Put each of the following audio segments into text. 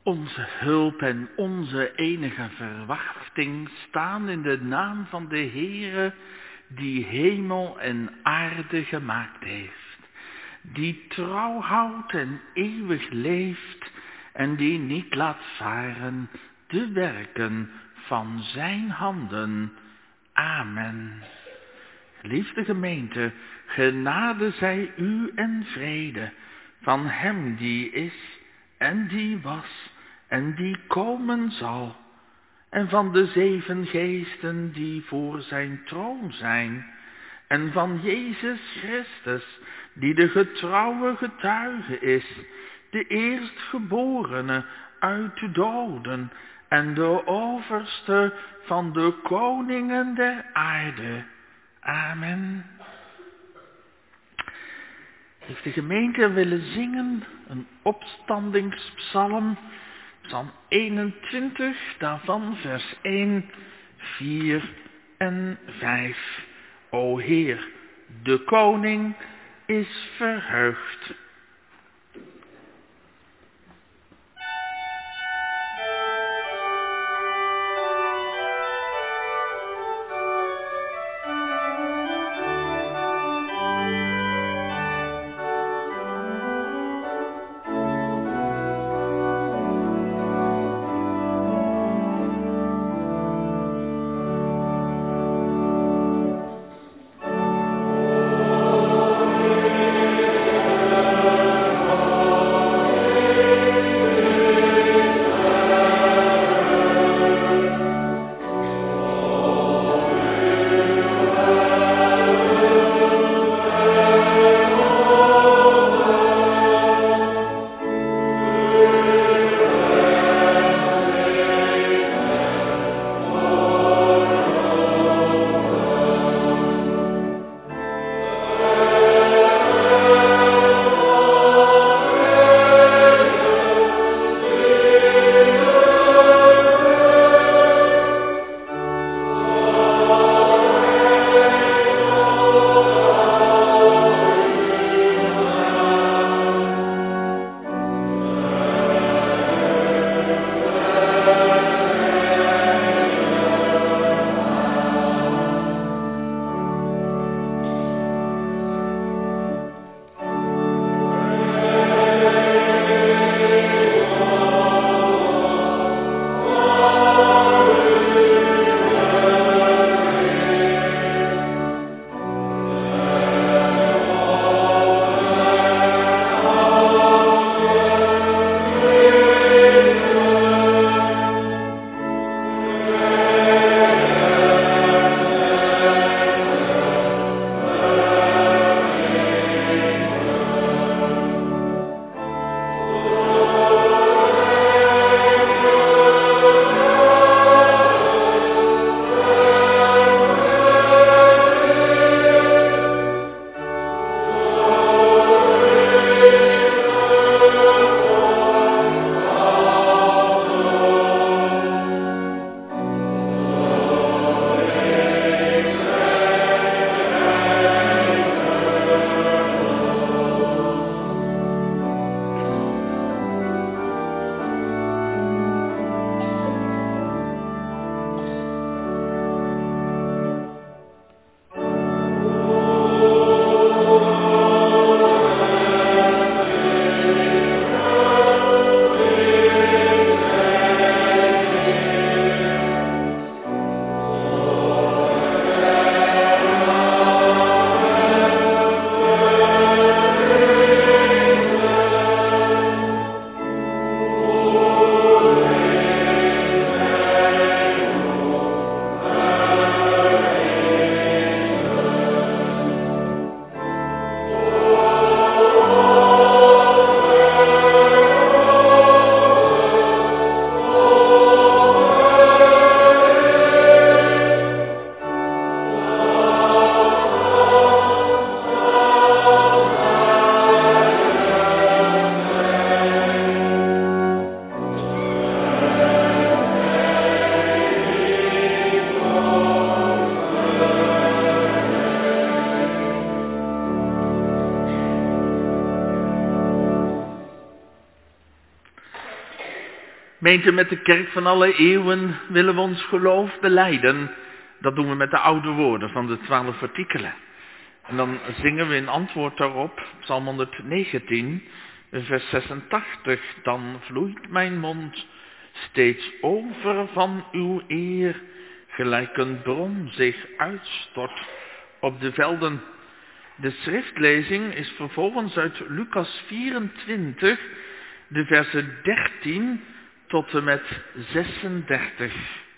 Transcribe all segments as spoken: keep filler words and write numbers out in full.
Onze hulp en onze enige verwachting staan in de naam van de Heere, die hemel en aarde gemaakt heeft, die trouw houdt en eeuwig leeft en die niet laat varen de werken van zijn handen. Amen. Liefde gemeente, genade zij u en vrede van hem die is en die was en die komen zal, en van de zeven geesten die voor zijn troon zijn, en van Jezus Christus, die de getrouwe getuige is, de eerstgeborene uit de doden en de overste van de koningen der aarde. Amen. Heeft de gemeente willen zingen een opstandingspsalm, psalm eenentwintig, daarvan vers één, vier en vijf. O Heer, de koning is verheugd. Gemeente, met de kerk van alle eeuwen willen we ons geloof belijden. Dat doen we met de oude woorden van de twaalf artikelen. En dan zingen we in antwoord daarop, Psalm honderdnegentien, vers zesentachtig. Dan vloeit mijn mond steeds over van uw eer, gelijk een bron zich uitstort op de velden. De schriftlezing is vervolgens uit Lucas vierentwintig, de versen dertien tot en met zesendertig.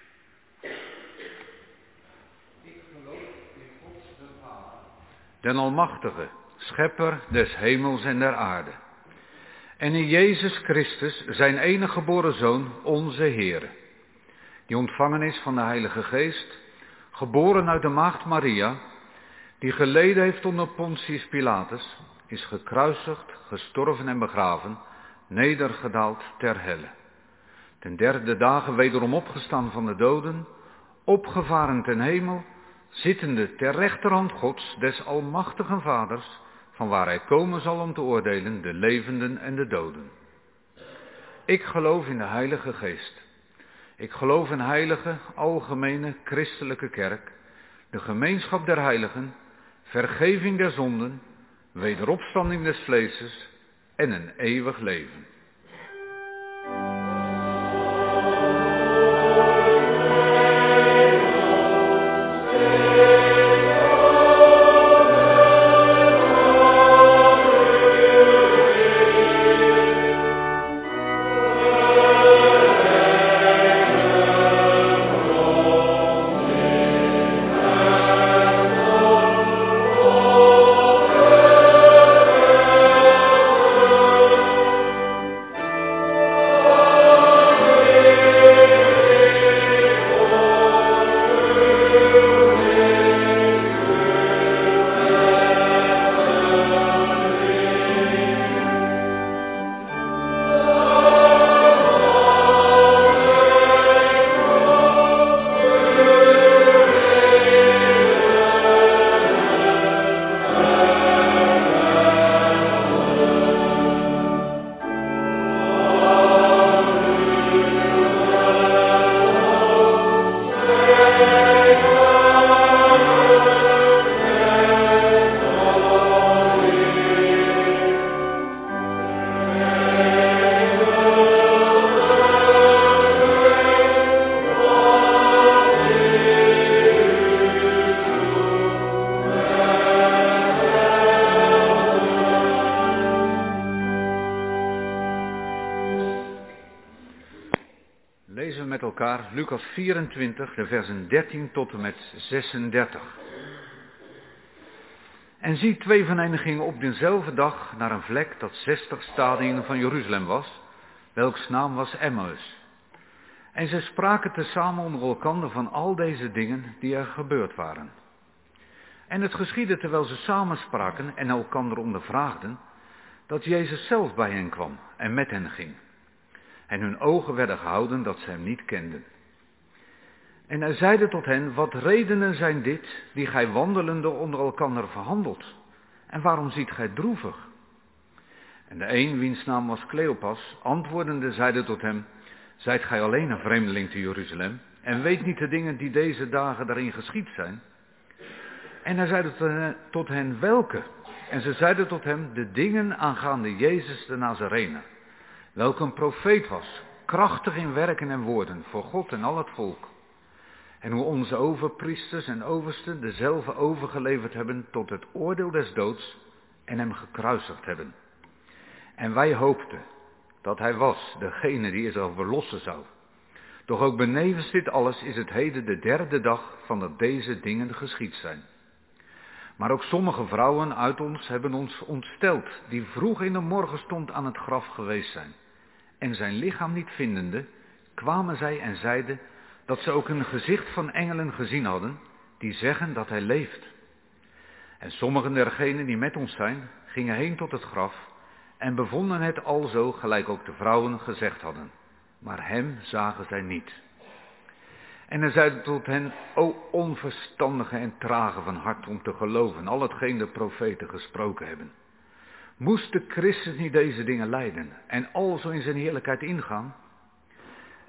Den Almachtige, Schepper des hemels en der aarde. En in Jezus Christus, zijn enige geboren Zoon, onze Heere, die ontvangen is van de Heilige Geest, geboren uit de maagd Maria, die geleden heeft onder Pontius Pilatus, is gekruisigd, gestorven en begraven, nedergedaald ter helle. Ten derde dagen wederom opgestaan van de doden, opgevaren ten hemel, zittende ter rechterhand Gods, des almachtigen Vaders, van waar hij komen zal om te oordelen de levenden en de doden. Ik geloof in de Heilige Geest. Ik geloof in heilige, algemene, christelijke kerk, de gemeenschap der heiligen, vergeving der zonden, wederopstanding des vleeses en een eeuwig leven. Lucas vierentwintig, de versen dertien tot en met zesendertig. En zie, twee van hen gingen op dezelfde dag naar een vlek dat zestig stadien van Jeruzalem was, welks naam was Emmaus. En zij spraken tezamen onder elkander van al deze dingen die er gebeurd waren. En het geschiedde terwijl ze samen spraken en elkander ondervraagden, dat Jezus zelf bij hen kwam en met hen ging. En hun ogen werden gehouden dat ze hem niet kenden. En hij zeide tot hen, wat redenen zijn dit, die gij wandelende onder elkander verhandelt? En waarom ziet gij droevig? En de een, wiens naam was Cleopas, antwoordende zeide tot hem, zijt gij alleen een vreemdeling te Jeruzalem, en weet niet de dingen die deze dagen daarin geschied zijn? En hij zeide tot hen, welke? En ze zeiden tot hem, de dingen aangaande Jezus de Nazarener, welke een profeet was, krachtig in werken en woorden, voor God en al het volk. En hoe onze overpriesters en oversten dezelfde overgeleverd hebben tot het oordeel des doods en hem gekruisigd hebben. En wij hoopten dat hij was, degene die Israël verlossen zou. Doch ook benevens dit alles is het heden de derde dag van dat deze dingen geschied zijn. Maar ook sommige vrouwen uit ons hebben ons ontsteld, die vroeg in de morgenstond aan het graf geweest zijn. En zijn lichaam niet vindende, kwamen zij en zeiden dat ze ook een gezicht van engelen gezien hadden, die zeggen dat hij leeft. En sommigen dergenen die met ons zijn, gingen heen tot het graf en bevonden het alzo gelijk ook de vrouwen gezegd hadden. Maar hem zagen zij niet. En hij zeide tot hen, o onverstandige en trage van hart om te geloven, al hetgeen de profeten gesproken hebben. Moest de Christus niet deze dingen lijden en alzo in zijn heerlijkheid ingaan?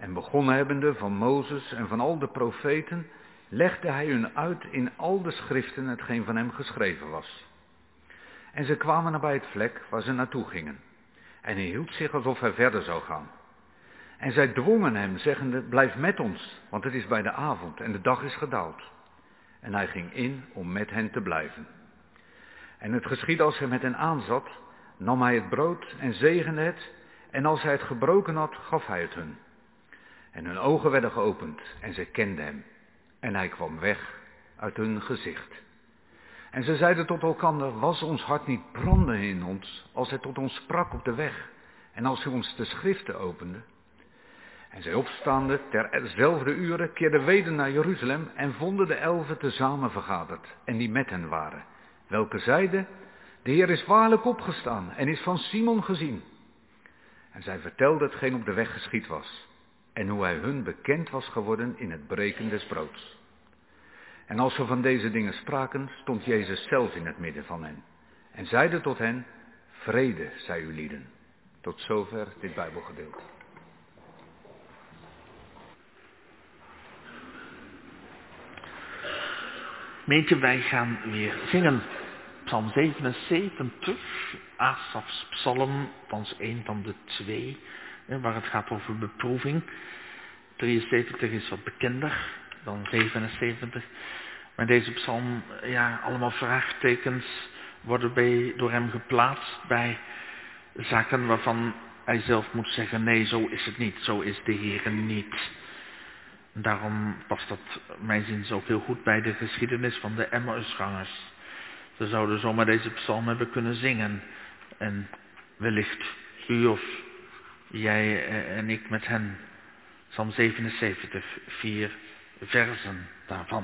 En begonnen hebbende van Mozes en van al de profeten, legde hij hun uit in al de schriften hetgeen van hem geschreven was. En ze kwamen nabij het vlek waar ze naartoe gingen. En hij hield zich alsof hij verder zou gaan. En zij dwongen hem, zeggende, blijf met ons, want het is bij de avond en de dag is gedaald. En hij ging in om met hen te blijven. En het geschiedde als hij met hen aanzat, nam hij het brood en zegende het, en als hij het gebroken had, gaf hij het hun. En hun ogen werden geopend, en zij kenden hem. En hij kwam weg uit hun gezicht. En ze zeiden tot elkander, was ons hart niet branden in ons, als hij tot ons sprak op de weg, en als hij ons de schriften opende? En zij opstaande, terzelfde uren, keerden weder naar Jeruzalem, en vonden de elfen tezamen vergaderd, en die met hen waren, welke zeiden, de Heer is waarlijk opgestaan, en is van Simon gezien. En zij vertelden hetgeen op de weg geschied was, en hoe hij hun bekend was geworden in het breken des broods. En als ze van deze dingen spraken, stond Jezus zelf in het midden van hen, en zeide tot hen, vrede zij u lieden. Tot zover dit Bijbelgedeelte. Meentje, wij gaan weer zingen. Psalm zevenenzeventig, Asafs psalm, althans één van de twee, waar het gaat over beproeving. drieënzeventig is wat bekender dan zevenenzeventig. Maar deze psalm, ja, allemaal vraagtekens worden bij, door hem geplaatst bij zaken waarvan hij zelf moet zeggen, nee, zo is het niet, zo is de Heer niet. Daarom past dat mijn zin ook heel goed bij de geschiedenis van de Emmausgangers. Ze zouden zomaar deze psalm hebben kunnen zingen. En wellicht u of jij en ik met hen. Psalm zevenenzeventig, vier versen daarvan.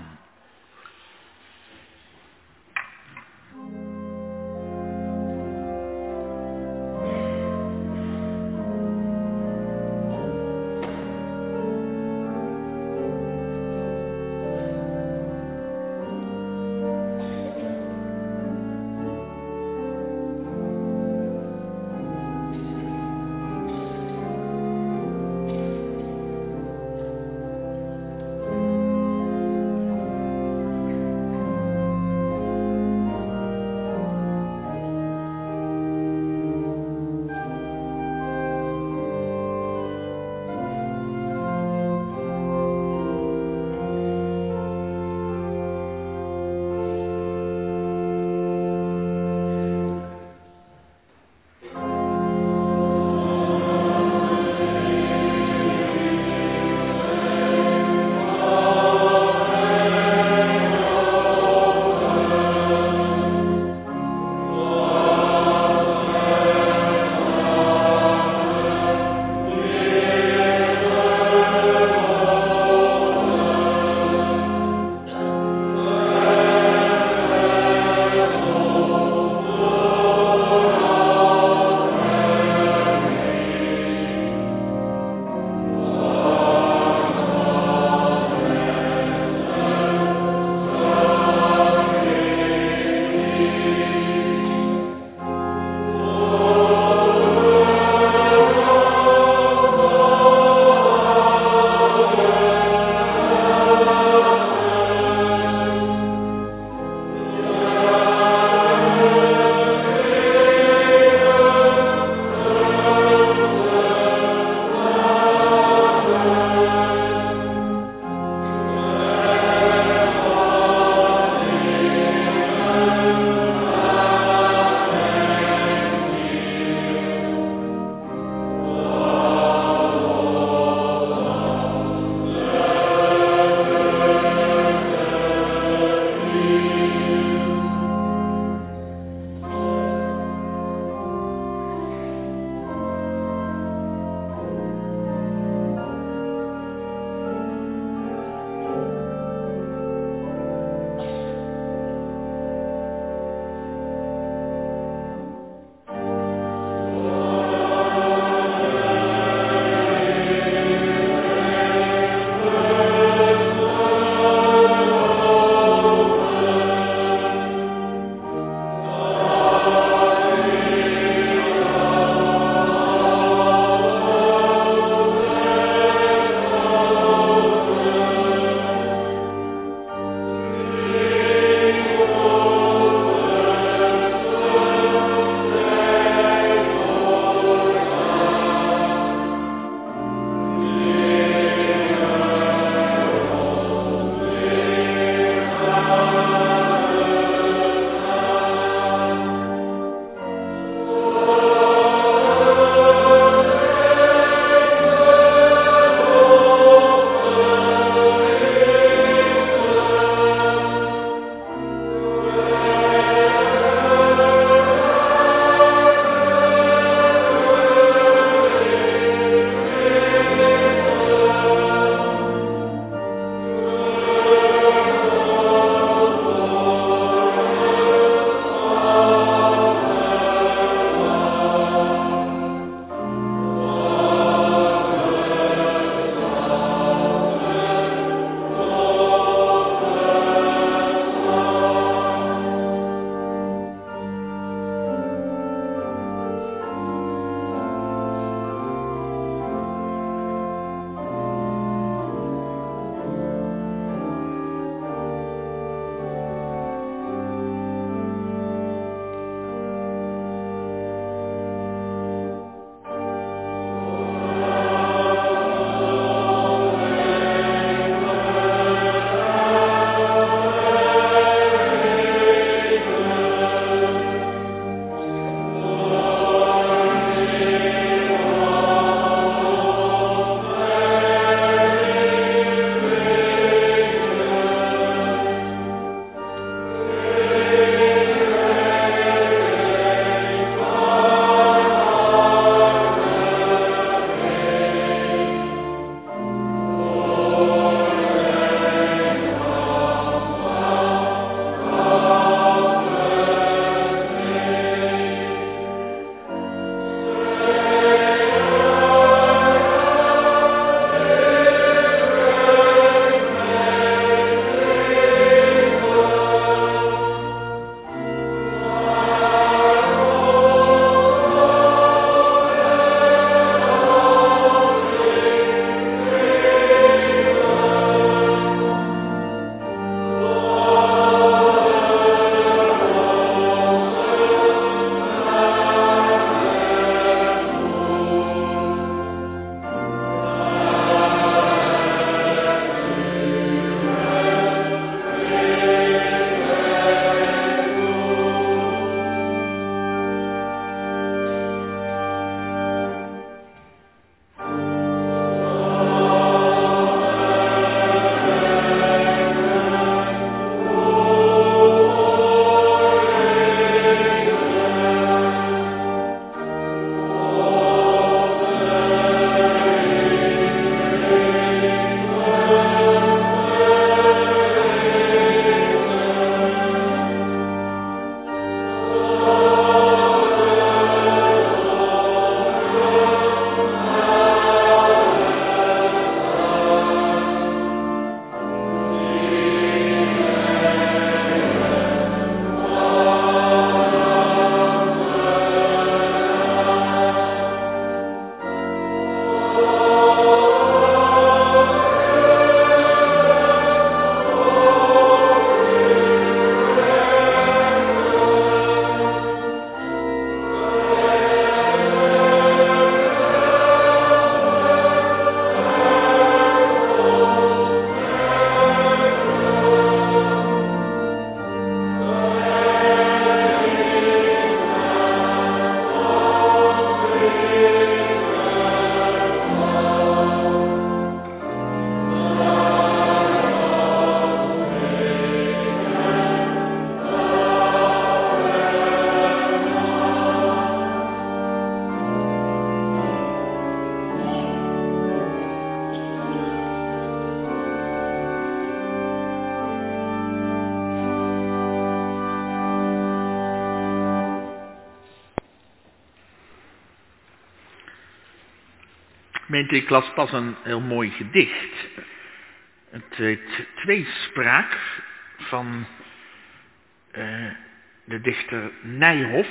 Gemeente, ik las pas een heel mooi gedicht. Het heet Tweespraak van uh, de dichter Nijhoff.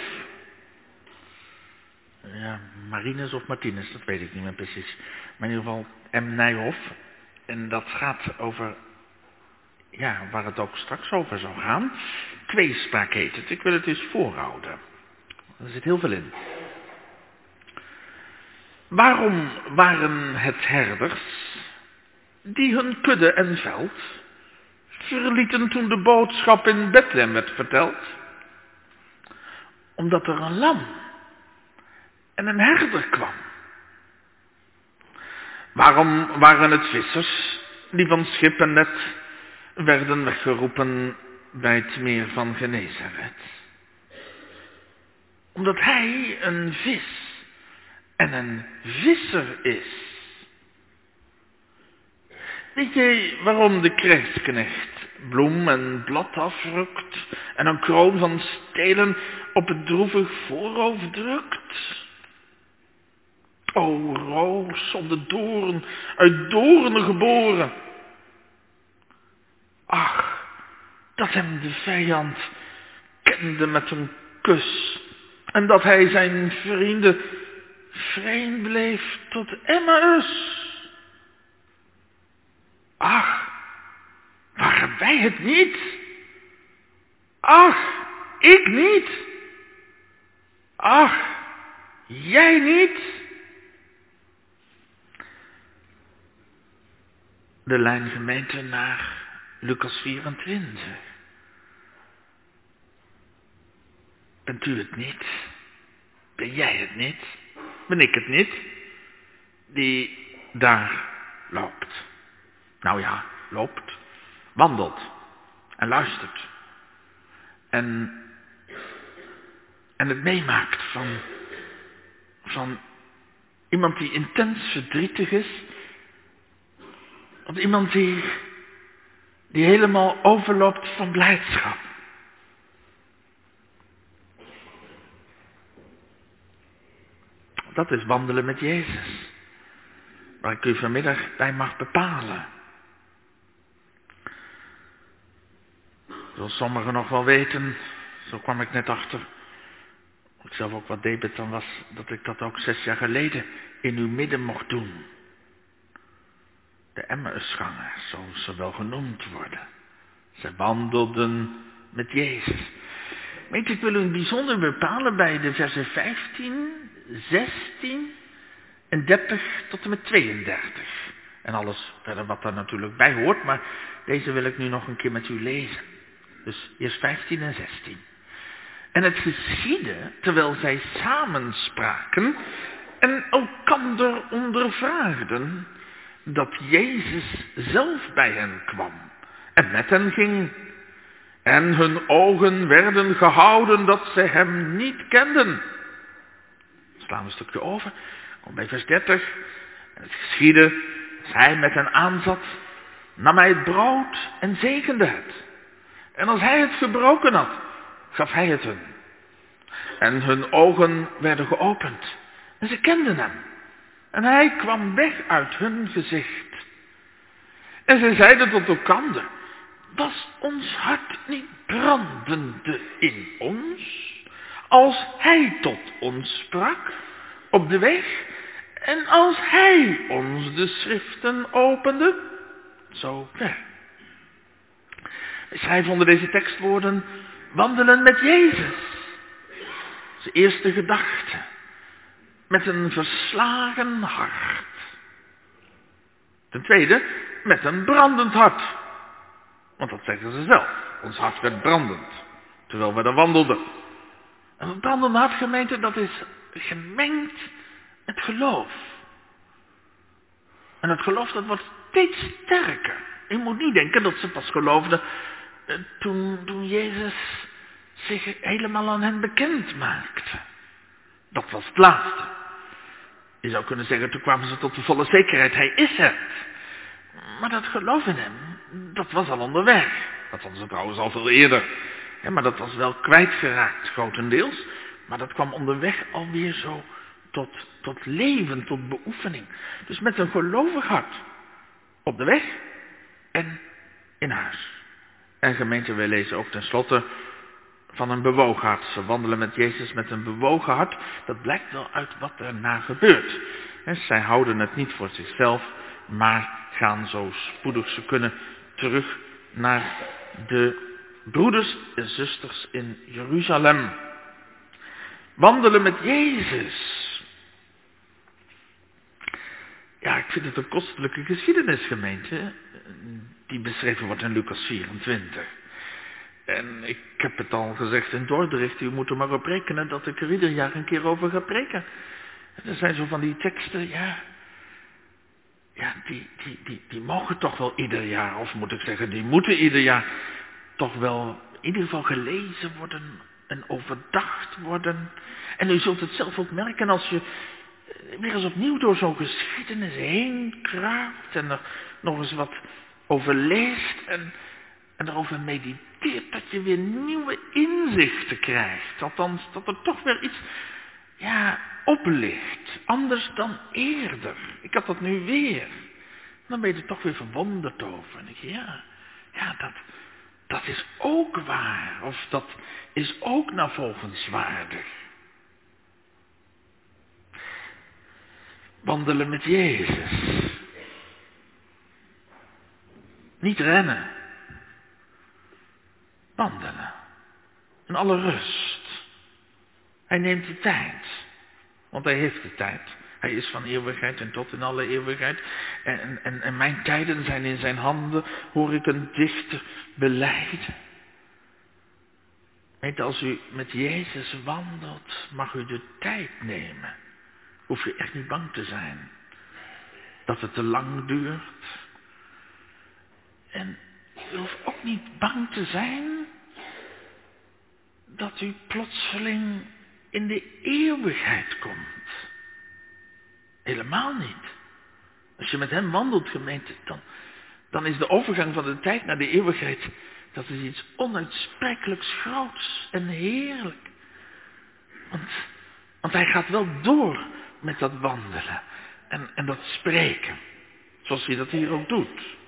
Ja, Marinus of Martinus, dat weet ik niet meer precies. Maar in ieder geval M. Nijhoff. En dat gaat over, ja, waar het ook straks over zou gaan. Tweespraak heet het. Ik wil het dus voorhouden. Er zit heel veel in. Waarom waren het herders die hun kudde en veld verlieten toen de boodschap in Bethlehem werd verteld? Omdat er een lam en een herder kwam. Waarom waren het vissers die van schip en net werden weggeroepen bij het meer van Genezaret? Omdat hij een vis en een visser is. Weet je waarom de krijgsknecht bloem en blad afrukt en een kroon van stelen op het droevig voorhoofd drukt? O roos op de doorn, uit doornen geboren. Ach, dat hem de vijand kende met een kus en dat hij zijn vrienden vreemd bleef tot Emmaus. Ach, waren wij het niet? Ach, ik niet? Ach, jij niet? De lijn gemeente naar Lucas vierentwintig. Bent u het niet? Ben jij het niet? Ben ik het niet? Die daar loopt. Nou ja, loopt. Wandelt. En luistert. En, en het meemaakt van, van iemand die intens verdrietig is. Of iemand die, die helemaal overloopt van blijdschap. Dat is wandelen met Jezus. Waar ik u vanmiddag bij mag bepalen. Zoals sommigen nog wel weten, zo kwam ik net achter, ik zelf ook wat debet dan was, dat ik dat ook zes jaar geleden in uw midden mocht doen. De Emmausgangers, zoals ze wel genoemd worden. Ze wandelden met Jezus. Weet je, ik wil u bijzonder bepalen bij de versen vijftien, zestien en dertig tot en met tweeëndertig. En alles verder wat daar natuurlijk bij hoort, maar deze wil ik nu nog een keer met u lezen. Dus eerst vijftien en zestien. En het geschiedde, terwijl zij samenspraken en elkander ondervraagden, dat Jezus zelf bij hen kwam en met hen ging. En hun ogen werden gehouden dat ze hem niet kenden. Slaan we een stukje over. Kom bij vers dertig. En het geschiedde, als hij met hen aanzat, nam hij het brood en zegende het. En als hij het gebroken had, gaf hij het hun. En hun ogen werden geopend. En ze kenden hem. En hij kwam weg uit hun gezicht. En ze zeiden tot elkander, was ons hart niet brandende in ons, als hij tot ons sprak op de weg, en als hij ons de schriften opende? Zo ver. We schrijven onder deze tekstwoorden, wandelen met Jezus. Zijn eerste gedachte. Met een verslagen hart. Ten tweede, met een brandend hart. Want dat zeggen ze zelf. Ons hart werd brandend. Terwijl we er wandelden. En het brandende hart, gemeente, dat is gemengd met geloof. En het geloof dat wordt steeds sterker. Je moet niet denken dat ze pas geloofden eh, toen, toen Jezus zich helemaal aan hen bekend maakte. Dat was het laatste. Je zou kunnen zeggen, toen kwamen ze tot de volle zekerheid, hij is het. Maar dat geloof in hem, dat was al onderweg. Dat hadden ze trouwens al veel eerder. Ja, maar dat was wel kwijtgeraakt, grotendeels. Maar dat kwam onderweg alweer zo tot, tot leven, tot beoefening. Dus met een gelovig hart. Op de weg en in huis. En gemeente, wij lezen ook tenslotte van een bewogen hart. Ze wandelen met Jezus met een bewogen hart. Dat blijkt wel uit wat erna gebeurt. En zij houden het niet voor zichzelf, maar gaan zo spoedig ze kunnen terug naar de broeders en zusters in Jeruzalem. Wandelen met Jezus. Ja, ik vind het een kostelijke geschiedenis, gemeente, die beschreven wordt in Lucas vierentwintig. En ik heb het al gezegd in Dordrecht, u moet er maar op rekenen dat ik er ieder jaar een keer over ga preken. En er zijn zo van die teksten, ja, ja die, die, die, die mogen toch wel ieder jaar, of moet ik zeggen, die moeten ieder jaar toch wel in ieder geval gelezen worden en overdacht worden. En u zult het zelf ook merken als je weer eens opnieuw door zo'n geschiedenis heen kruipt en er nog eens wat over leest en, en erover mediteert, dat je weer nieuwe inzichten krijgt. Althans, dat er toch weer iets, ja, oplicht. Anders dan eerder. Ik had dat nu weer. Dan ben je er toch weer verwonderd over. En ik, ja, ja, dat, dat is ook waar. Of dat is ook navolgenswaardig. Wandelen met Jezus. Niet rennen. Wandelen. In alle rust. Hij neemt de tijd. Want hij heeft de tijd. Hij is van eeuwigheid en tot in alle eeuwigheid. En, en, en mijn tijden zijn in zijn handen, hoor ik een dichter belijden. Weet, als u met Jezus wandelt, mag u de tijd nemen. Hoef je echt niet bang te zijn. Dat het te lang duurt. En u hoeft ook niet bang te zijn dat u plotseling in de eeuwigheid komt. Helemaal niet. Als je met hem wandelt, gemeente, dan, dan is de overgang van de tijd naar de eeuwigheid, dat is iets onuitsprekelijks groots en heerlijk. Want, want hij gaat wel door met dat wandelen en, en dat spreken, zoals hij dat hier ook doet.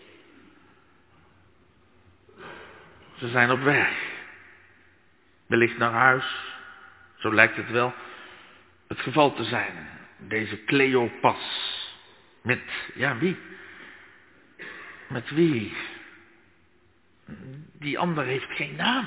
Ze zijn op weg, wellicht naar huis, zo lijkt het wel het geval te zijn. Deze Cleopas, met, ja, wie? Met wie? Die ander heeft geen naam.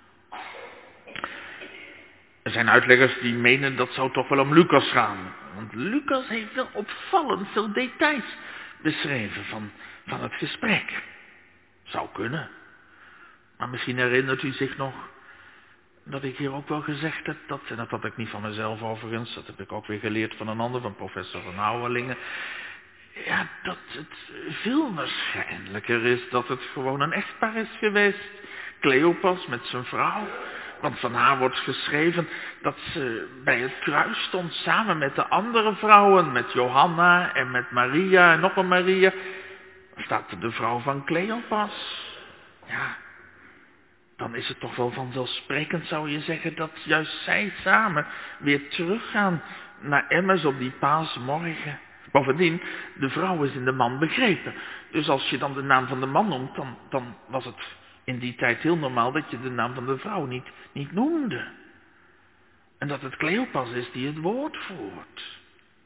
Er zijn uitleggers die menen dat zou toch wel om Lucas gaan. Want Lucas heeft wel opvallend veel details beschreven van, van het gesprek. Zou kunnen. Maar misschien herinnert u zich nog dat ik hier ook wel gezegd heb, dat, en dat had ik niet van mezelf overigens, dat heb ik ook weer geleerd van een ander, van professor Van Houwelingen, ja, dat het veel waarschijnlijker is dat het gewoon een echtpaar is geweest. Cleopas met zijn vrouw. Want van haar wordt geschreven dat ze bij het kruis stond samen met de andere vrouwen, met Johanna en met Maria en nog een Maria. Dan staat er de vrouw van Cleopas. Ja, dan is het toch wel vanzelfsprekend, zou je zeggen, dat juist zij samen weer teruggaan naar Emmaus op die paasmorgen. Bovendien, de vrouw is in de man begrepen. Dus als je dan de naam van de man noemt, dan, dan was het in die tijd heel normaal dat je de naam van de vrouw niet, niet noemde. En dat het Cleopas is die het woord voert.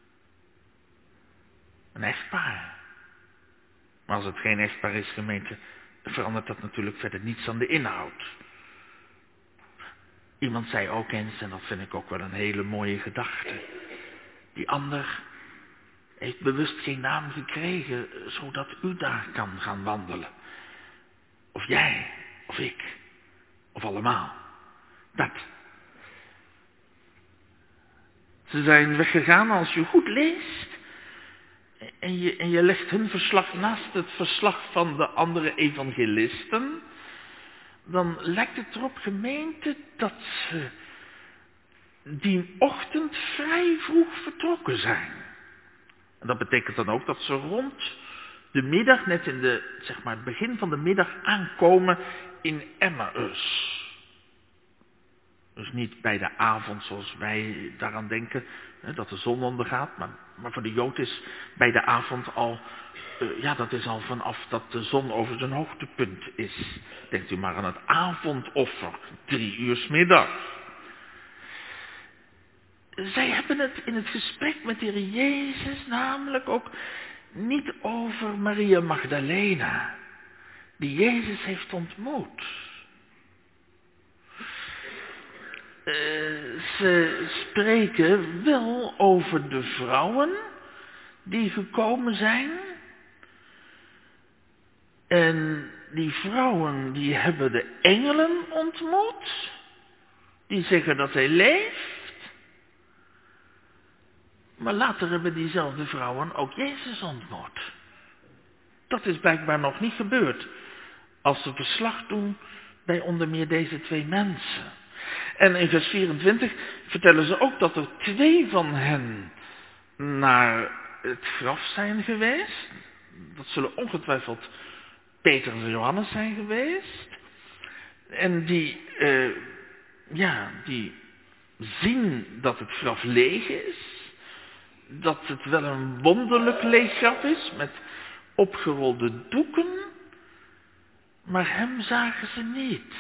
Een echtpaar. Maar als het geen echtpaar is, gemeente, verandert dat natuurlijk verder niets aan de inhoud. Iemand zei ook eens, en dat vind ik ook wel een hele mooie gedachte, die ander heeft bewust geen naam gekregen, zodat u daar kan gaan wandelen. Of jij, of ik, of allemaal. Dat. Ze zijn weggegaan, als je goed leest, en je, en je legt hun verslag naast het verslag van de andere evangelisten, dan lijkt het erop, gemeente, dat ze die ochtend vrij vroeg vertrokken zijn. En dat betekent dan ook dat ze rond de middag, net in de, zeg maar, het begin van de middag, aankomen in Emmaus. Dus niet bij de avond zoals wij daaraan denken, hè, dat de zon ondergaat. Maar, maar voor de Jood is bij de avond al, uh, ja, dat is al vanaf dat de zon over zijn hoogtepunt is. Denkt u maar aan het avondoffer, drie uur 's middags. Zij hebben het in het gesprek met de Heer Jezus namelijk ook niet over Maria Magdalena, die Jezus heeft ontmoet. Uh, ze spreken wel over de vrouwen die gekomen zijn. En die vrouwen die hebben de engelen ontmoet. Die zeggen dat hij leeft. Maar later hebben diezelfde vrouwen ook Jezus ontmoet. Dat is blijkbaar nog niet gebeurd. Als ze verslag doen bij onder meer deze twee mensen. En in vers vierentwintig vertellen ze ook dat er twee van hen naar het graf zijn geweest. Dat zullen ongetwijfeld Peter en Johannes zijn geweest. En die, uh, ja, die zien dat het graf leeg is. Dat het wel een wonderlijk leeg graf is met opgerolde doeken. Maar hem zagen ze niet.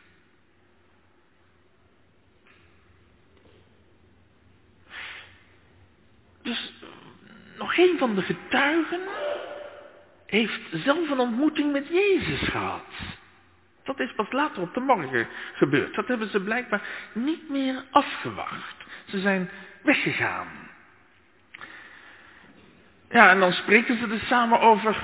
Dus nog geen van de getuigen heeft zelf een ontmoeting met Jezus gehad. Dat is pas later op de morgen gebeurd. Dat hebben ze blijkbaar niet meer afgewacht. Ze zijn weggegaan. Ja, en dan spreken ze er samen over.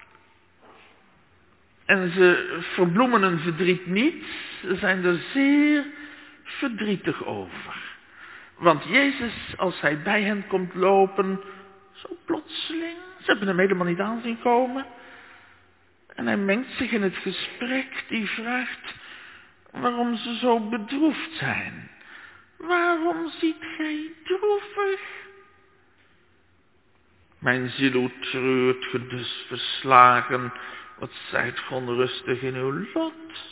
En ze verbloemen hun verdriet niet. Ze zijn er zeer verdrietig over. Want Jezus, als hij bij hen komt lopen, zo plotseling, ze hebben hem helemaal niet aanzien komen. En hij mengt zich in het gesprek, die vraagt waarom ze zo bedroefd zijn. Waarom ziet gij droevig? Mijn ziel treurt ge dus verslagen, wat zijt onrustig in uw lot.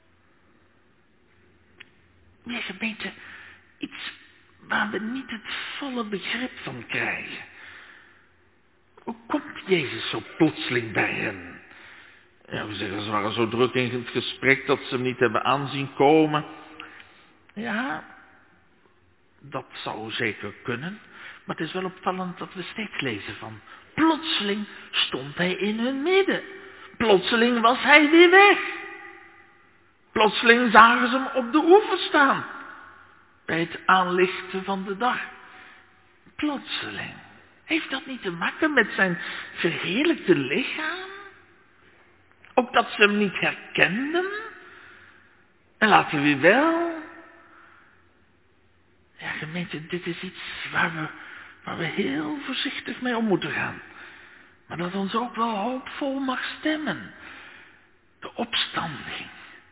Meer gemeente, iets waar we niet het volle begrip van krijgen. Hoe komt Jezus zo plotseling bij hen? Ja, we zeggen, ze waren zo druk in het gesprek dat ze hem niet hebben aanzien komen. Ja, dat zou zeker kunnen. Maar het is wel opvallend dat we steeds lezen van, plotseling stond hij in hun midden. Plotseling was hij weer weg. Plotseling zagen ze hem op de oever staan. Bij het aanlichten van de dag. Plotseling. Heeft dat niet te maken met zijn verheerlijkte lichaam? Ook dat ze hem niet herkenden? En laten we wel. Ja, gemeente, dit is iets waar we, waar we heel voorzichtig mee om moeten gaan. Maar dat ons ook wel hoopvol mag stemmen. De opstanding.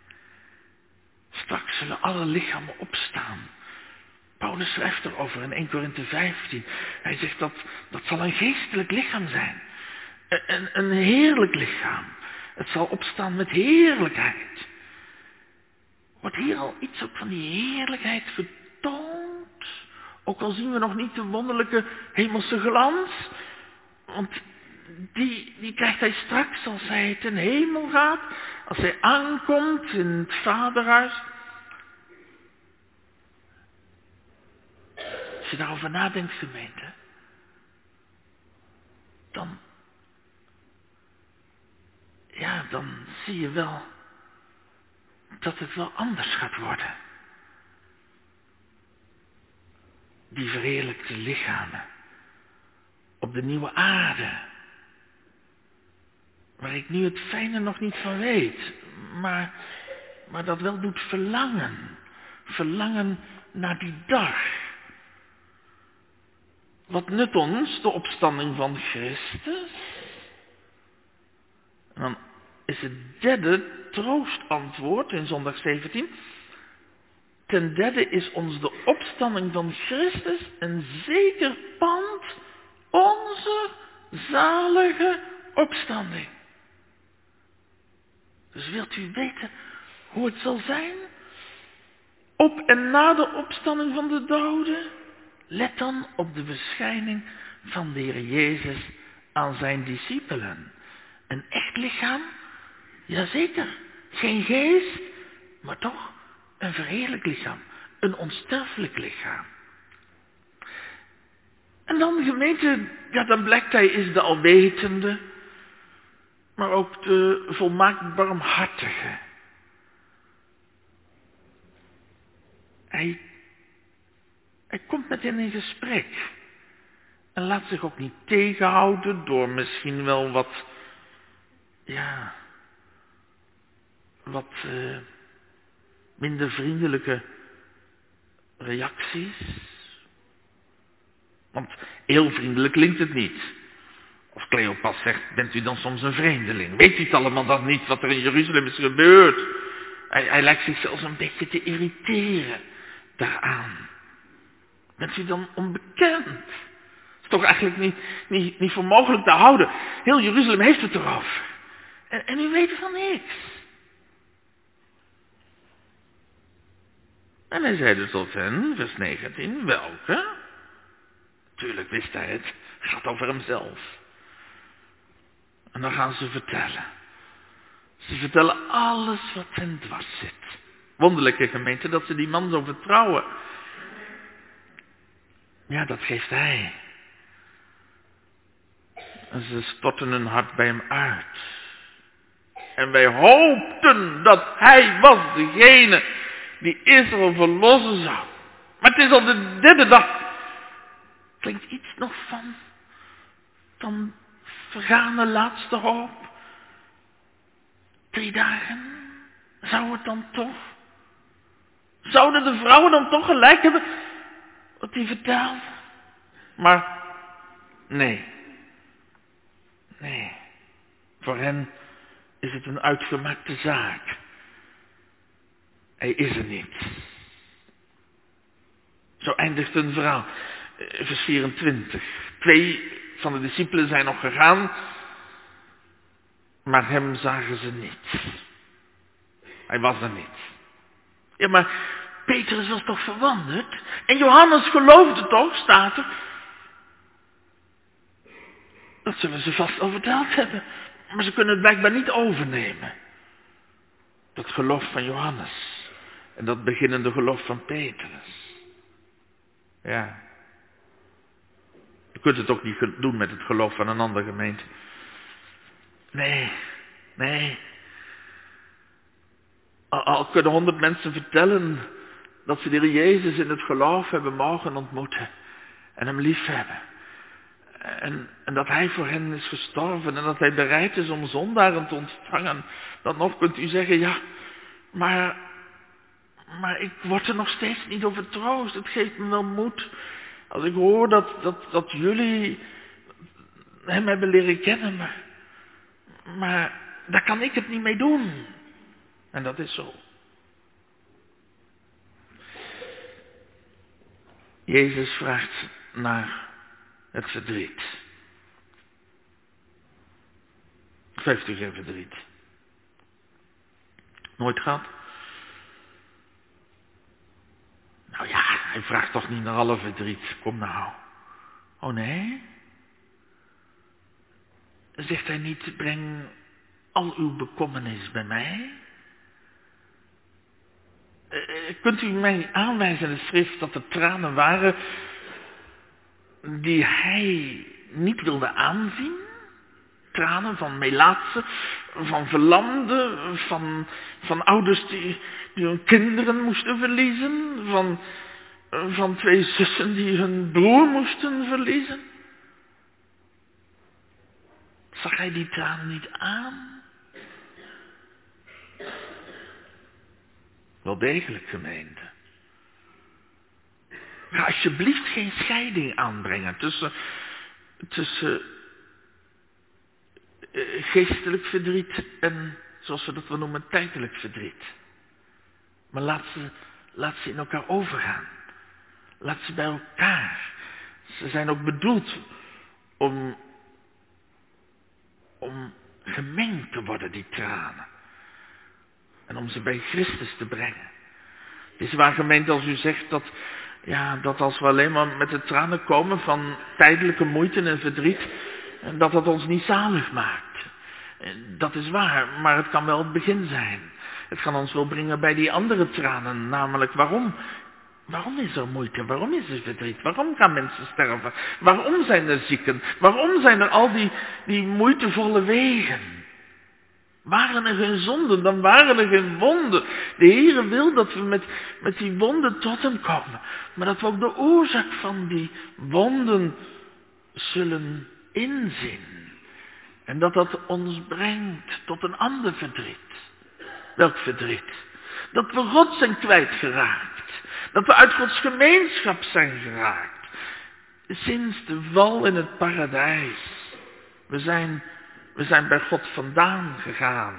Straks zullen alle lichamen opstaan. Paulus schrijft erover in Eerste Korinthe vijftien. Hij zegt dat dat zal een geestelijk lichaam zijn. Een, een heerlijk lichaam. Het zal opstaan met heerlijkheid. Wordt hier al iets ook van die heerlijkheid getoond? Ook al zien we nog niet de wonderlijke hemelse glans. Want die, die krijgt hij straks als hij ten hemel gaat. Als hij aankomt in het vaderhuis. Als je daarover nadenkt, gemeente. Dan. Ja, dan zie je wel. Dat het wel anders gaat worden. Die verheerlijkte lichamen. Op de nieuwe aarde. Waar ik nu het fijne nog niet van weet. Maar, maar dat wel doet verlangen. Verlangen naar die dag. Wat nut ons de opstanding van Christus? En dan is het derde troostantwoord in zondag zeventien. Ten derde is ons de opstanding van Christus een zeker pand onze zalige opstanding. Dus wilt u weten hoe het zal zijn? Op en na de opstanding van de doden? Let dan op de verschijning van de Heer Jezus aan zijn discipelen. Een echt lichaam? Jazeker. Geen geest, maar toch een verheerlijk lichaam. Een onsterfelijk lichaam. En dan gemeente, ja dan blijkt hij is de alwetende, maar ook de volmaakt barmhartige. Hij, hij komt met hen in gesprek. En laat zich ook niet tegenhouden door misschien wel wat, ja, wat uh, minder vriendelijke reacties. Want heel vriendelijk klinkt het niet. Of Cleopas zegt, bent u dan soms een vreemdeling? Weet u het allemaal dan niet wat er in Jeruzalem is gebeurd? Hij, hij lijkt zich zelfs een beetje te irriteren daaraan. Bent u dan onbekend? Is toch eigenlijk niet, niet, niet voor mogelijk te houden. Heel Jeruzalem heeft het erover. En, en u weet van niks. En hij zeide tot hen, vers negentien, welke? Tuurlijk wist hij het. Het gaat over hemzelf. En dan gaan ze vertellen. Ze vertellen alles wat hen dwars zit. Wonderlijke gemeente dat ze die man zo vertrouwen. Ja, dat geeft hij. En ze storten hun hart bij hem uit. En wij hoopten dat hij was degene die Israël verlossen zou. Maar het is al de derde dag. Klinkt iets nog van, van vergane laatste hoop. Drie dagen. Zou het dan toch? Zouden de vrouwen dan toch gelijk hebben wat hij vertelde? Maar nee. Nee. Voor hen is het een uitgemaakte zaak. Hij is er niet. Zo eindigt een verhaal. Vers vierentwintig. Twee van de discipelen zijn nog gegaan, maar hem zagen ze niet. Hij was er niet. Ja, maar Petrus was toch verwonderd? En Johannes geloofde toch, staat er? Dat zullen ze vast al verteld hebben. Maar ze kunnen het blijkbaar niet overnemen. Dat geloof van Johannes. En dat beginnende geloof van Petrus. Ja. Je kunt het ook niet doen met het geloof van een andere gemeente. Nee, nee. Al, al kunnen honderd mensen vertellen dat ze de Heer Jezus in het geloof hebben mogen ontmoeten. En hem lief hebben. En, en dat hij voor hen is gestorven en dat hij bereid is om zondaren te ontvangen. Dan nog kunt u zeggen, ja, maar, maar ik word er nog steeds niet over troost. Het geeft me wel moed als ik hoor dat, dat, dat jullie hem hebben leren kennen. Maar, maar daar kan ik het niet mee doen. En dat is zo. Jezus vraagt naar het verdriet. Geeft u geen verdriet? Nooit gehad? Nou ja, hij vraagt toch niet naar alle verdriet. Kom nou. Oh nee? Zegt hij niet, breng al uw bekommernis bij mij? Uh, kunt u mij aanwijzen in de schrift dat er tranen waren die hij niet wilde aanzien? Tranen van melaatsen, van verlamden, van, van ouders die, die hun kinderen moesten verliezen, van, van twee zussen die hun broer moesten verliezen. Zag hij die tranen niet aan? Wel degelijk, gemeente. Ga alsjeblieft geen scheiding aanbrengen tussen, tussen uh, geestelijk verdriet en, zoals we dat wel noemen, tijdelijk verdriet. Maar laat ze, laat ze in elkaar overgaan. Laat ze bij elkaar. Ze zijn ook bedoeld om, om gemengd te worden, die tranen. En om ze bij Christus te brengen. Het is waar, gemeente, als u zegt dat, Ja, dat als we alleen maar met de tranen komen van tijdelijke moeite en verdriet, dat dat ons niet zalig maakt. Dat is waar, maar het kan wel het begin zijn. Het kan ons wel brengen bij die andere tranen, namelijk waarom? Waarom is er moeite? Waarom is er verdriet? Waarom gaan mensen sterven? Waarom zijn er zieken? Waarom zijn er al die, die moeitevolle wegen? Waren er geen zonden, dan waren er geen wonden. De Heere wil dat we met, met die wonden tot hem komen. Maar dat we ook de oorzaak van die wonden zullen inzien. En dat dat ons brengt tot een ander verdriet. Welk verdriet? Dat we God zijn kwijtgeraakt. Dat we uit Gods gemeenschap zijn geraakt. Sinds de val in het paradijs. We zijn, we zijn bij God vandaan gegaan.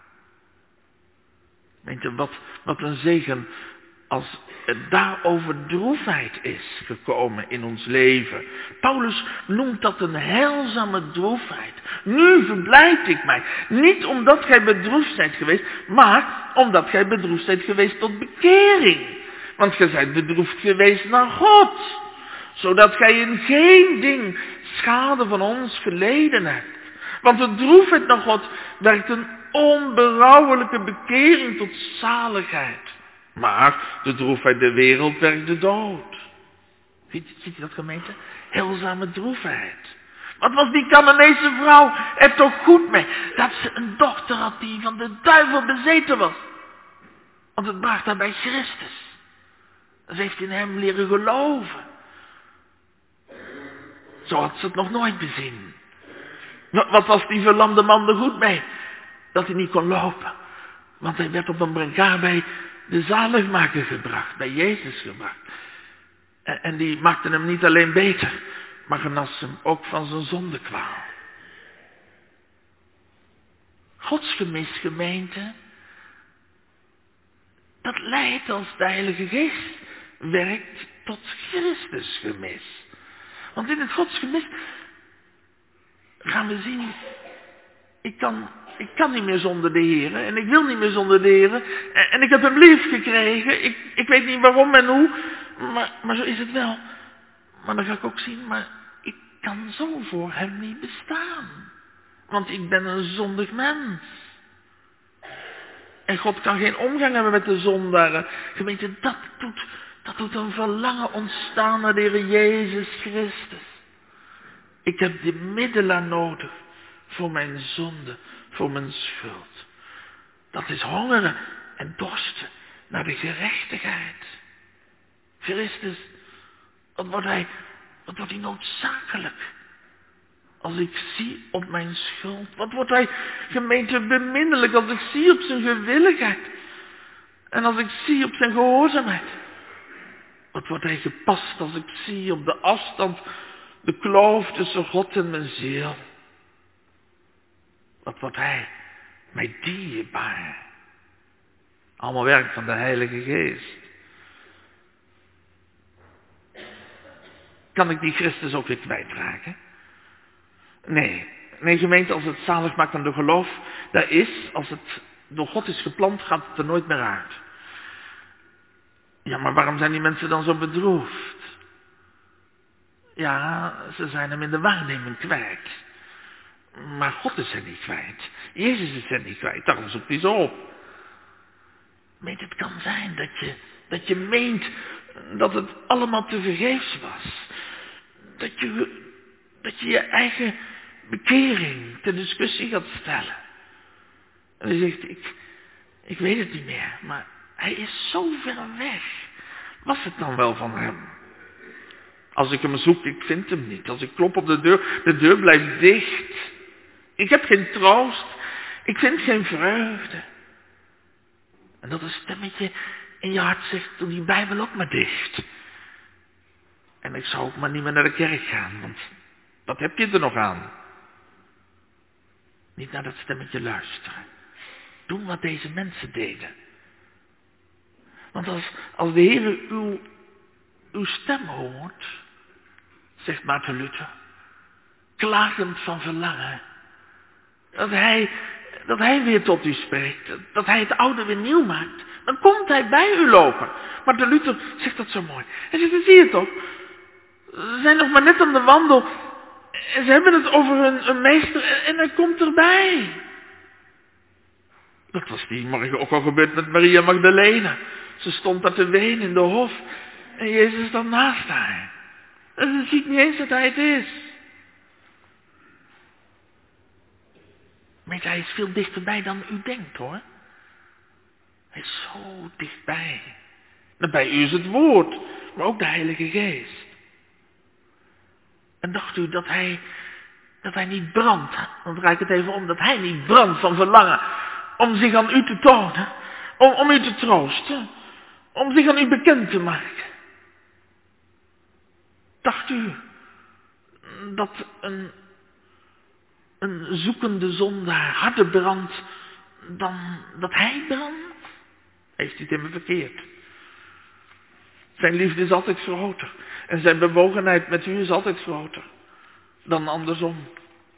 Weet je, wat, wat een zegen als er daarover droefheid is gekomen in ons leven. Paulus noemt dat een heilzame droefheid. Nu verblijd ik mij. Niet omdat gij bedroefd zijt geweest, maar omdat gij bedroefd zijt geweest tot bekering. Want gij zijt bedroefd geweest naar God. Zodat gij in geen ding schade van ons geleden hebt. Want de droefheid naar God werkt een onberouwelijke bekering tot zaligheid. Maar de droefheid der wereld werkt de dood. Ziet, ziet u dat, gemeente? Heilzame droefheid. Wat was die Canaanese vrouw er toch goed mee? Dat ze een dochter had die van de duivel bezeten was. Want het bracht haar bij Christus. Ze heeft in hem leren geloven. Zo had ze het nog nooit bezien. Wat was die verlamde man er goed mee? Dat hij niet kon lopen. Want hij werd op een brancard bij de zaligmaker gebracht. Bij Jezus gebracht. En, en die maakte hem niet alleen beter. Maar genas hem ook van zijn zondekwaal. Gods gemis, gemeente. Dat leidt als de Heilige Geest werkt tot Christus gemis. Want in het godsgemis gaan we zien, ik kan, ik kan niet meer zonder de Heer en ik wil niet meer zonder de Heer en, en ik heb hem lief gekregen. Ik, ik weet niet waarom en hoe, maar, maar zo is het wel. Maar dan ga ik ook zien, maar ik kan zo voor hem niet bestaan. Want ik ben een zondig mens. En God kan geen omgang hebben met de zondaren. Gemeente, dat doet, dat doet een verlangen ontstaan naar de Heer Jezus Christus. Ik heb de middelaar nodig voor mijn zonde, voor mijn schuld. Dat is hongeren en dorsten naar de gerechtigheid. Christus, wat wordt hij, wat wordt hij noodzakelijk? Als ik zie op mijn schuld, wat wordt hij, gemeente, beminnelijk als ik zie op zijn gewilligheid. En als ik zie op zijn gehoorzaamheid. Wat wordt hij gepast als ik zie op de afstand, de kloof tussen God en mijn ziel. Wat wordt hij mij dierbaar. Allemaal werk van de Heilige Geest. Kan ik die Christus ook weer kwijtraken? Nee, nee gemeente, als het zaligmakende geloof daar is, als het door God is geplant, gaat het er nooit meer uit. Ja, maar waarom zijn die mensen dan zo bedroefd? Ja, ze zijn hem in de waarneming kwijt. Maar God is er niet kwijt. Jezus is er niet kwijt, daarom zoekt hij zo op. Meent, het kan zijn dat je, dat je meent dat het allemaal tevergeefs was. Dat je, dat je je eigen bekering ter discussie gaat stellen. En hij zegt, ik, ik weet het niet meer, maar hij is zo ver weg. Was het dan wel van hem? Als ik hem zoek, ik vind hem niet. Als ik klop op de deur, de deur blijft dicht. Ik heb geen troost. Ik vind geen vreugde. En dat een stemmetje in je hart zegt, doe die Bijbel ook maar dicht. En ik zou ook maar niet meer naar de kerk gaan, want wat heb je er nog aan? Niet naar dat stemmetje luisteren. Doen wat deze mensen deden. Want als, als de Heer uw, uw stem hoort, zegt Maarten Luther, klagend van verlangen, dat hij dat hij weer tot u spreekt, dat hij het oude weer nieuw maakt, dan komt hij bij u lopen. Maar de Luther zegt dat zo mooi. Hij zegt, zie je toch, ze zijn nog maar net aan de wandel en ze hebben het over hun, hun meester en hij komt erbij. Dat was die morgen ook al gebeurd met Maria Magdalena. Ze stond daar te wenen in de hof en Jezus dan naast haar. En ze ziet niet eens dat hij het is. Maar hij is veel dichterbij dan u denkt, hoor. Hij is zo dichtbij. En bij u is het woord, maar ook de Heilige Geest. En dacht u dat hij, dat hij niet brandt, dan draai ik het even om, dat hij niet brandt van verlangen om zich aan u te tonen, om, om u te troosten, om zich aan u bekend te maken. Dacht u dat een, een zoekende zondaar harder brandt dan dat hij brandt? Heeft u het helemaal verkeerd. Zijn liefde is altijd groter. En zijn bewogenheid met u is altijd groter dan andersom.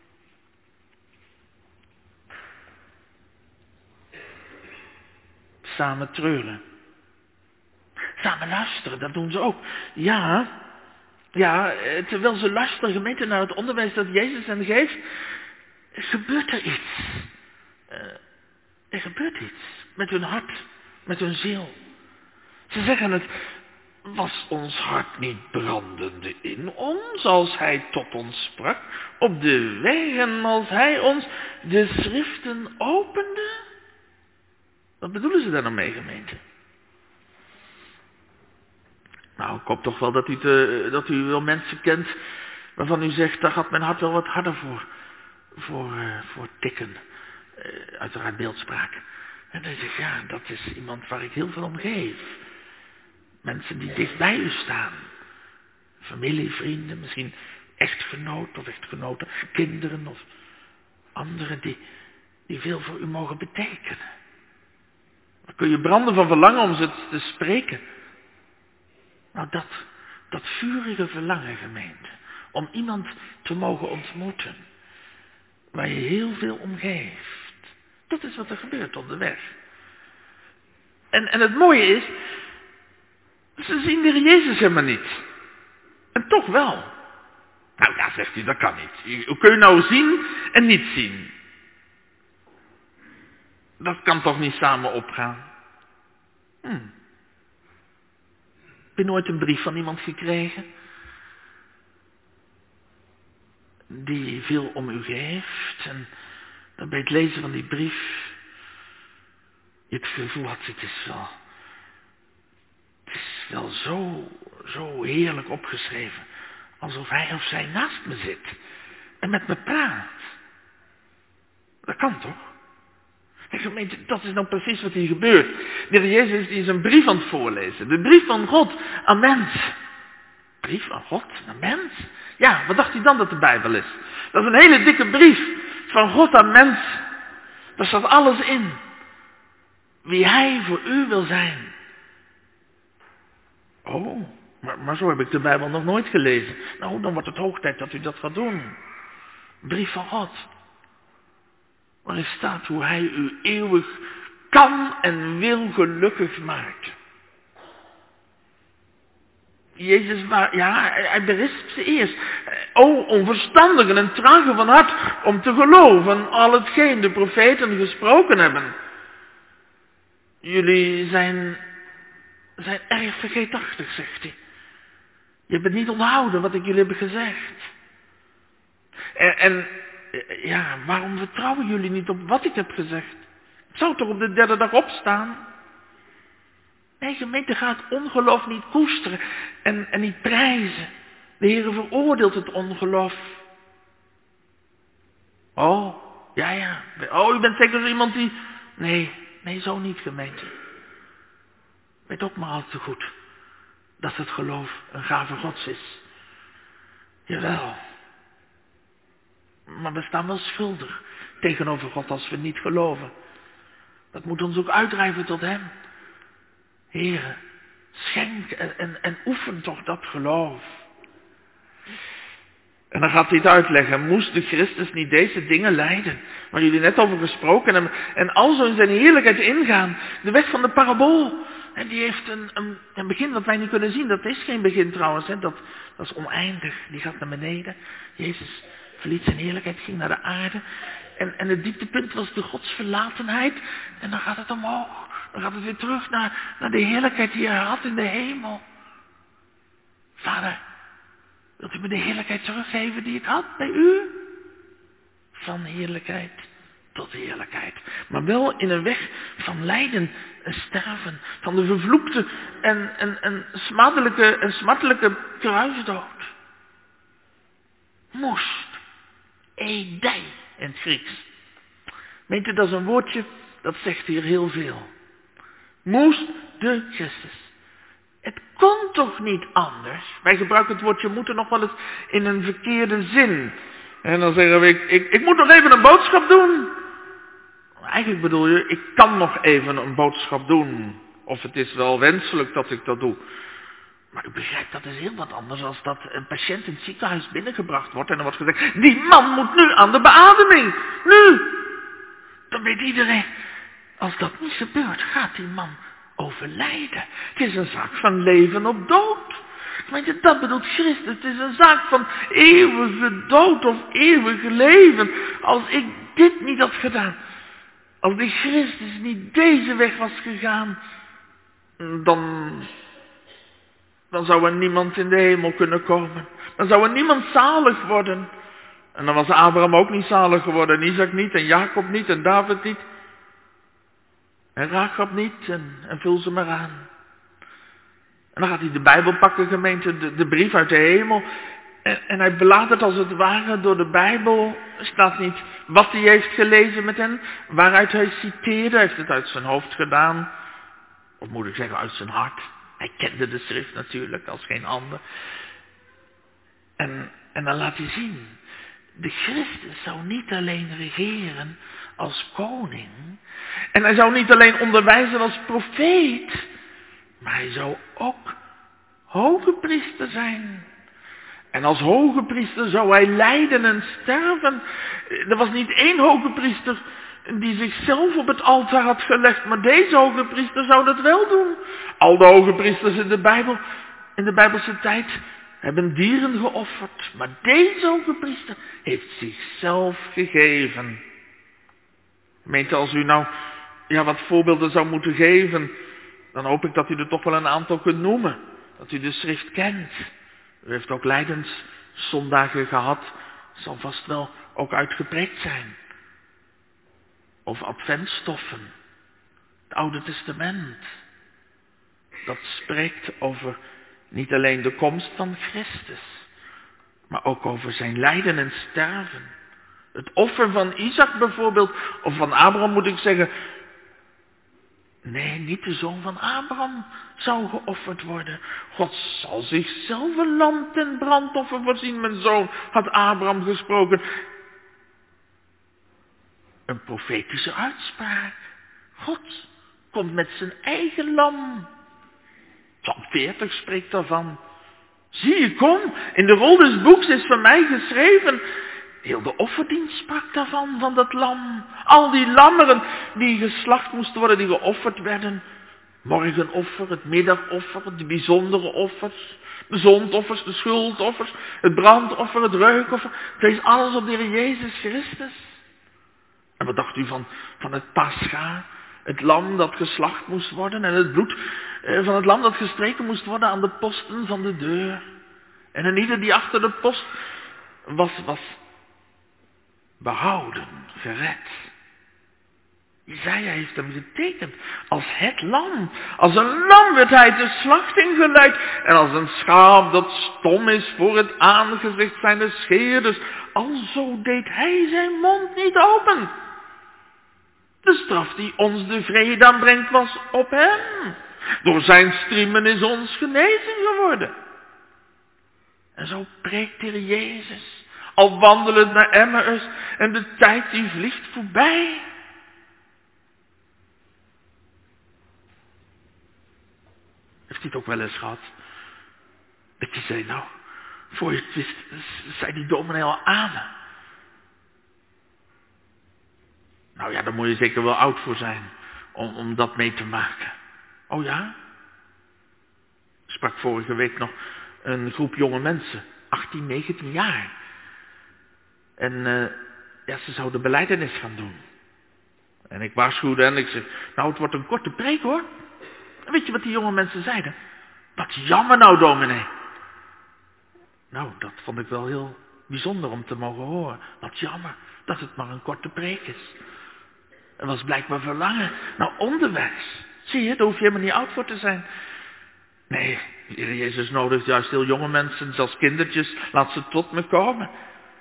Samen treuren. Samen luisteren, dat doen ze ook. Ja, ja, terwijl ze luisteren, gemeente, naar het onderwijs dat Jezus hen geeft, gebeurt er iets. Uh, er gebeurt iets met hun hart, met hun ziel. Ze zeggen het, was ons hart niet brandende in ons, als hij tot ons sprak, op de weg en als hij ons de schriften opende? Wat bedoelen ze daar nou mee, gemeente? Nou, ik hoop toch wel dat u, te, dat u wel mensen kent waarvan u zegt, daar gaat mijn hart wel wat harder voor, voor, uh, voor tikken. Uh, uiteraard beeldspraak. En dan zeg je, ja, dat is iemand waar ik heel veel om geef. Mensen die dicht bij u staan. Familie, vrienden, misschien echtgenoot of echtgenoten, kinderen of anderen die, die veel voor u mogen betekenen. Dan kun je branden van verlangen om ze te spreken. Nou, dat, dat vurige verlangen, gemeente, om iemand te mogen ontmoeten, waar je heel veel om geeft. Dat is wat er gebeurt onderweg. En, en het mooie is, ze zien de Heer Jezus helemaal niet. En toch wel. Nou ja, zegt hij, dat kan niet. Hoe kun je nou zien en niet zien? Dat kan toch niet samen opgaan? Hm. Heb je nooit een brief van iemand gekregen? Die veel om u geeft. En dan bij het lezen van die brief je het gevoel had, het is wel, het is wel zo, zo heerlijk opgeschreven. Alsof hij of zij naast me zit. En met me praat. Dat kan toch? En gemeente, dat is nou precies wat hier gebeurt. De Heer Jezus die is een brief aan het voorlezen. De brief van God aan mens. Brief van God aan mens? Ja, wat dacht u dan dat de Bijbel is? Dat is een hele dikke brief van God aan mens. Daar staat alles in. Wie hij voor u wil zijn. Oh, maar, maar zo heb ik de Bijbel nog nooit gelezen. Nou, dan wordt het hoog tijd dat u dat gaat doen. Brief van God. Waarin staat hoe hij u eeuwig kan en wil gelukkig maken. Jezus, maar, ja, hij berispt ze eerst. O, onverstandigen en tragen van hart om te geloven al hetgeen de profeten gesproken hebben. Jullie zijn, zijn erg vergeetachtig, zegt hij. Je hebt het niet onthouden wat ik jullie heb gezegd. En, en ja, waarom vertrouwen jullie niet op wat ik heb gezegd? Het zou toch op de derde dag opstaan? Nee, gemeente gaat ongeloof niet koesteren en, en niet prijzen. De Heer veroordeelt het ongeloof. Oh, ja, ja. Oh, u bent zeker zo iemand die... Nee, nee, zo niet, gemeente. Weet ook maar al te goed dat het geloof een gave Gods is. Jawel. Maar we staan wel schuldig tegenover God als we niet geloven. Dat moet ons ook uitdrijven tot hem. Heere, schenk en, en, en oefen toch dat geloof. En dan gaat hij het uitleggen. Moest de Christus niet deze dingen lijden? Waar jullie net over gesproken hebben. En al zo in zijn heerlijkheid ingaan. De weg van de parabool. En die heeft een, een, een begin dat wij niet kunnen zien. Dat is geen begin trouwens. Hè. Dat, dat is oneindig. Die gaat naar beneden. Jezus verliet zijn heerlijkheid. Ging naar de aarde. En, en het dieptepunt was de godsverlatenheid. En dan gaat het omhoog. Dan gaat het weer terug naar, naar de heerlijkheid die hij had in de hemel. Vader, wilt u me de heerlijkheid teruggeven die ik had bij u? Van heerlijkheid tot heerlijkheid. Maar wel in een weg van lijden en sterven. Van de vervloekte en, en, en, smadelijke, en smartelijke kruisdood. Moest. Eidei in het Grieks. Weet u, dat is een woordje dat zegt hier heel veel. Moest de Christus. Het kon toch niet anders? Wij gebruiken het woordje moeten nog wel eens in een verkeerde zin. En dan zeggen we, ik, ik, ik moet nog even een boodschap doen. Eigenlijk bedoel je, ik kan nog even een boodschap doen. Of het is wel wenselijk dat ik dat doe. Maar u begrijpt, dat is heel wat anders als dat een patiënt in het ziekenhuis binnengebracht wordt. En dan wordt gezegd, die man moet nu aan de beademing. Nu! Dan weet iedereen, als dat niet gebeurt, gaat die man overlijden. Het is een zaak van leven op dood. Maar dat bedoelt Christus. Het is een zaak van eeuwige dood of eeuwige leven. Als ik dit niet had gedaan. Als die Christus niet deze weg was gegaan. Dan, dan zou er niemand in de hemel kunnen komen. Dan zou er niemand zalig worden. En dan was Abraham ook niet zalig geworden. En Isaac niet. En Jacob niet. En David niet. En Rachab niet. En, en vul ze maar aan. En dan gaat hij de Bijbel pakken, gemeente, de, de brief uit de hemel. En, en hij bladert als het ware door de Bijbel. Er staat niet wat hij heeft gelezen met hen. Waaruit hij citeerde. Hij heeft het uit zijn hoofd gedaan. Of moet ik zeggen uit zijn hart. Hij kende de schrift natuurlijk als geen ander. En, en dan laat hij zien. De Christus zou niet alleen regeren als koning. En hij zou niet alleen onderwijzen als profeet. Maar hij zou ook hoge priester zijn. En als hoge priester zou hij lijden en sterven. Er was niet één hoge priester die zichzelf op het altaar had gelegd. Maar deze hoge priester zou dat wel doen. Al de hoge priesters in de Bijbel, in de Bijbelse tijd, hebben dieren geofferd. Maar deze hoge priester heeft zichzelf gegeven. Gemeente, als u nou ja, wat voorbeelden zou moeten geven, dan hoop ik dat u er toch wel een aantal kunt noemen. Dat u de schrift kent. U heeft ook lijdenszondagen gehad. Zal vast wel ook uitgepreekt zijn. Of adventstoffen. Het Oude Testament. Dat spreekt over niet alleen de komst van Christus. Maar ook over zijn lijden en sterven. Het offer van Isaac bijvoorbeeld. Of van Abraham moet ik zeggen. Nee, niet de zoon van Abraham zou geofferd worden. God zal zichzelf een lam ten brandoffer voorzien. Mijn zoon had Abraham gesproken. Een profetische uitspraak. God komt met zijn eigen lam. Psalm veertig spreekt daarvan. Zie, ik kom. In de rol des boeks is van mij geschreven. Heel de offerdienst sprak daarvan, van dat lam. Al die lammeren die geslacht moesten worden, die geofferd werden. Morgenoffer, het middagoffer, de bijzondere offers. De zondoffers, de schuldoffers, het brandoffer, het reukoffer. Het wees alles op de Heer Jezus Christus. En wat dacht u van, van het Pascha? Het lam dat geslacht moest worden en het bloed van het lam dat gestreken moest worden aan de posten van de deur. En een ieder die achter de post was, was behouden, gered. Jesaja heeft hem getekend als het lam. Als een lam werd hij de slachting geleid. En als een schaap dat stom is voor het aangezicht zijn scheerders. Alzo deed hij zijn mond niet open. De straf die ons de vrede aanbrengt was op hem. Door zijn striemen is ons genezing geworden. En zo preekt de Heer Jezus. Al wandelend naar Emmaus en de tijd die vliegt voorbij. Heeft u het ook wel eens gehad? Dat je zei, nou, Voor je het wist, zei die dominee al amen. Nou ja, daar moet je zeker wel oud voor zijn om, om dat mee te maken. Oh ja? Ik sprak vorige week nog een groep jonge mensen, achttien, negentien jaar. En uh, ja, ze zouden belijdenis gaan doen. En ik waarschuwde en ik zei, nou het wordt een korte preek hoor. En weet je wat die jonge mensen zeiden? Wat jammer nou dominee. Nou, dat vond ik wel heel bijzonder om te mogen horen. Wat jammer dat het maar een korte preek is. Er was blijkbaar verlangen naar onderwijs. Zie je, daar hoef je helemaal niet oud voor te zijn. Nee, de Heer Jezus nodigt juist heel jonge mensen, zelfs kindertjes, laat ze tot me komen.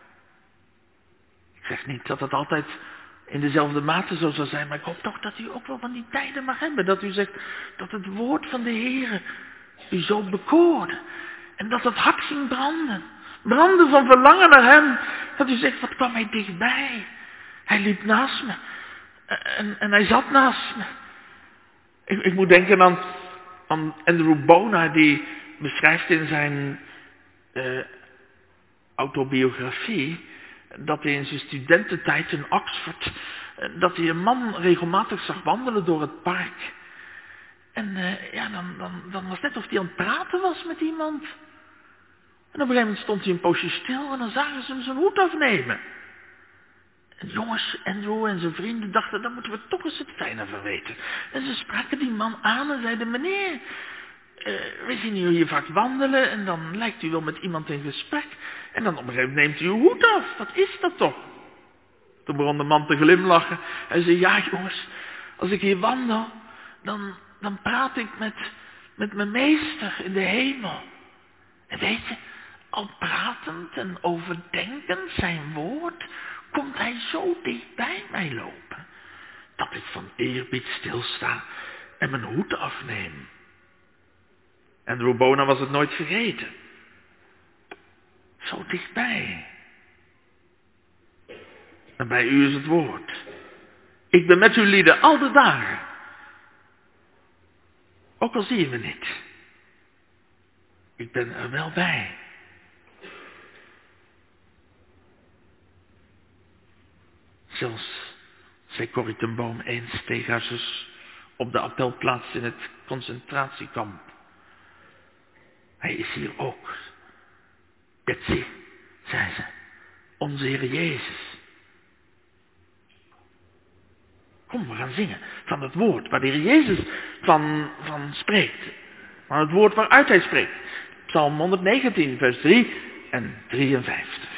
Ik zeg niet dat het altijd in dezelfde mate zo zal zijn, maar ik hoop toch dat u ook wel van die tijden mag hebben. Dat u zegt dat het woord van de Heer u zo bekoorde. En dat het hart ging branden. Branden van verlangen naar hem. Dat u zegt, wat kwam hij dichtbij. Hij liep naast me. En, en hij zat naast me. Ik, ik moet denken aan, aan Andrew Bonar, die beschrijft in zijn uh, autobiografie dat hij in zijn studententijd in Oxford, dat hij een man regelmatig zag wandelen door het park. En uh, ja, dan, dan, dan was het net of hij aan het praten was met iemand. En op een gegeven moment stond hij een poosje stil en dan zagen ze hem zijn hoed afnemen. En jongens, Andrew en zijn vrienden dachten, dan moeten we toch eens het fijne van weten. En ze spraken die man aan en zeiden, meneer, uh, we zien u hier vaak wandelen en dan lijkt u wel met iemand in gesprek. En dan op een gegeven moment neemt u uw hoed af. Wat is dat toch? Toen begon de man te glimlachen. Hij zei, ja jongens, als ik hier wandel, dan, dan praat ik met, met mijn meester in de hemel. En weet je, al pratend en overdenkend zijn woord, komt hij zo dicht bij mij lopen, dat ik van eerbied stilsta en mijn hoed afneem. En Andrew Bonar was het nooit vergeten. Zo dichtbij. En bij u is het woord. Ik ben met u lieden al de dagen. Ook al zie je me niet. Ik ben er wel bij. Zelfs, zei Corrie ten Boom eens tegen haar zus op de appelplaats in het concentratiekamp. Hij is hier ook. Betsy, zei ze, onze Heer Jezus. Kom, we gaan zingen van het woord waar de Heer Jezus van, van spreekt. Van het woord waaruit hij spreekt. Psalm honderdnegentien, vers drie en drieënvijftig.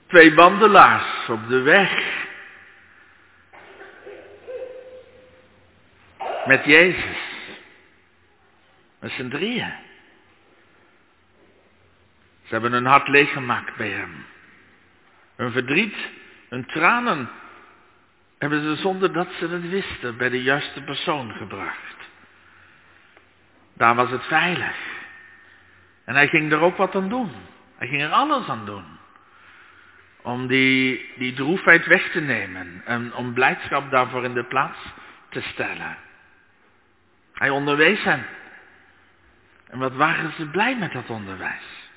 Twee wandelaars op de weg. Met Jezus. Met z'n drieën. Ze hebben hun hart leeggemaakt bij hem. Hun verdriet, hun tranen hebben ze zonder dat ze het wisten bij de juiste persoon gebracht. Daar was het veilig. En hij ging er ook wat aan doen. Hij ging er alles aan doen. Om die, die droefheid weg te nemen. En om blijdschap daarvoor in de plaats te stellen. Hij onderwees hen. En wat waren ze blij met dat onderwijs.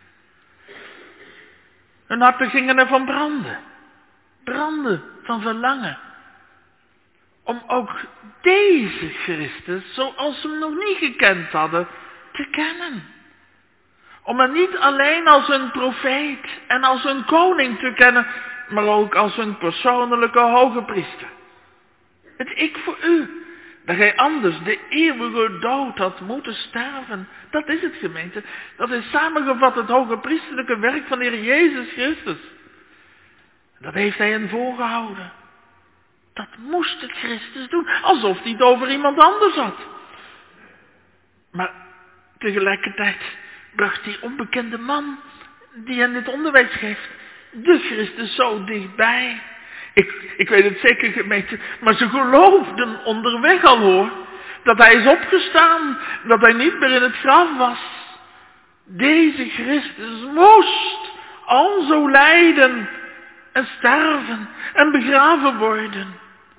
Hun harten gingen ervan branden. Branden van verlangen. Om ook deze Christus, zoals ze hem nog niet gekend hadden, te kennen. Om hem niet alleen als een profeet en als een koning te kennen, maar ook als een persoonlijke hoge priester. Het ik voor u, dat gij anders de eeuwige dood had moeten sterven. Dat is het, gemeente. Dat is samengevat het hoge priesterlijke werk van de Heer Jezus Christus. Dat heeft hij hen voorgehouden. Dat moest het Christus doen, alsof hij het over iemand anders had. Maar tegelijkertijd bracht die onbekende man, die hen dit onderwijs geeft, de Christus zo dichtbij. Ik, ik weet het zeker, gemeente, maar ze geloofden onderweg al, hoor, dat hij is opgestaan, dat hij niet meer in het graf was. Deze Christus moest al zo lijden en sterven en begraven worden.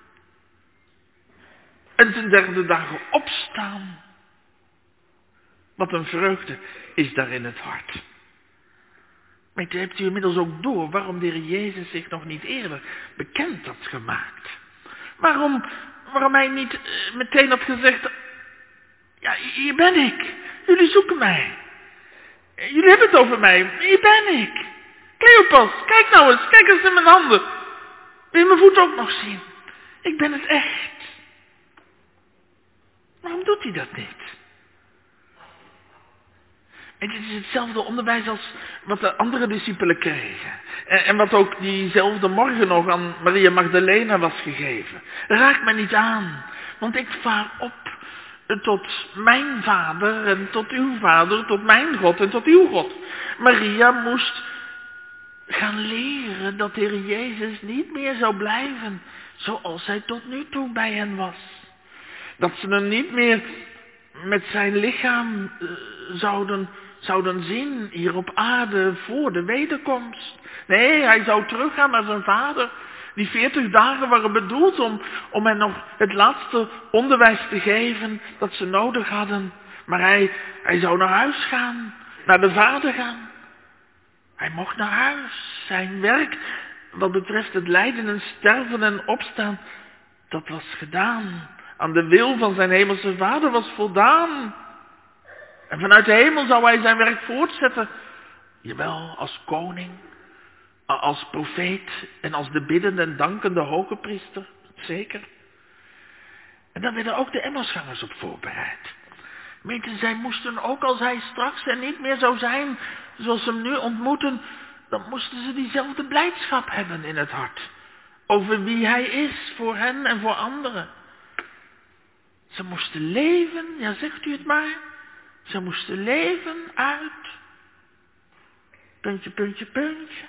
En ten derde dagen opstaan. Wat een vreugde is daar in het hart. Maar hebt u inmiddels ook door waarom de Heer Jezus zich nog niet eerder bekend had gemaakt? Waarom, waarom hij niet uh, meteen had gezegd, ja, hier ben ik. Jullie zoeken mij. Jullie hebben het over mij. Hier ben ik. Cleopas, kijk nou eens, kijk eens in mijn handen. Wil je mijn voet ook nog zien? Ik ben het echt. Waarom doet hij dat niet? En dit is hetzelfde onderwijs als wat de andere discipelen kregen. En, en wat ook diezelfde morgen nog aan Maria Magdalena was gegeven. Raak me niet aan, want ik vaar op tot mijn vader en tot uw vader, tot mijn God en tot uw God. Maria moest gaan leren dat de Heer Jezus niet meer zou blijven zoals hij tot nu toe bij hen was. Dat ze hem niet meer met zijn lichaam uh, zouden, zouden zien hier op aarde voor de wederkomst. Nee, hij zou teruggaan naar zijn vader. Die veertig dagen waren bedoeld om, om hen nog het laatste onderwijs te geven dat ze nodig hadden. Maar hij, hij zou naar huis gaan, naar de vader gaan. Hij mocht naar huis. Zijn werk, wat betreft het lijden en sterven en opstaan, dat was gedaan. Aan de wil van zijn hemelse vader was voldaan. En vanuit de hemel zou hij zijn werk voortzetten. Jawel, als koning, als profeet en als de biddende en dankende hoge priester. Zeker. En daar werden ook de Emmausgangers op voorbereid. Meten, zij moesten ook als hij straks er niet meer zou zijn, zoals ze hem nu ontmoeten, dan moesten ze diezelfde blijdschap hebben in het hart. Over wie hij is voor hen en voor anderen. Ze moesten leven, ja zegt u het maar, ze moesten leven uit, puntje, puntje, puntje.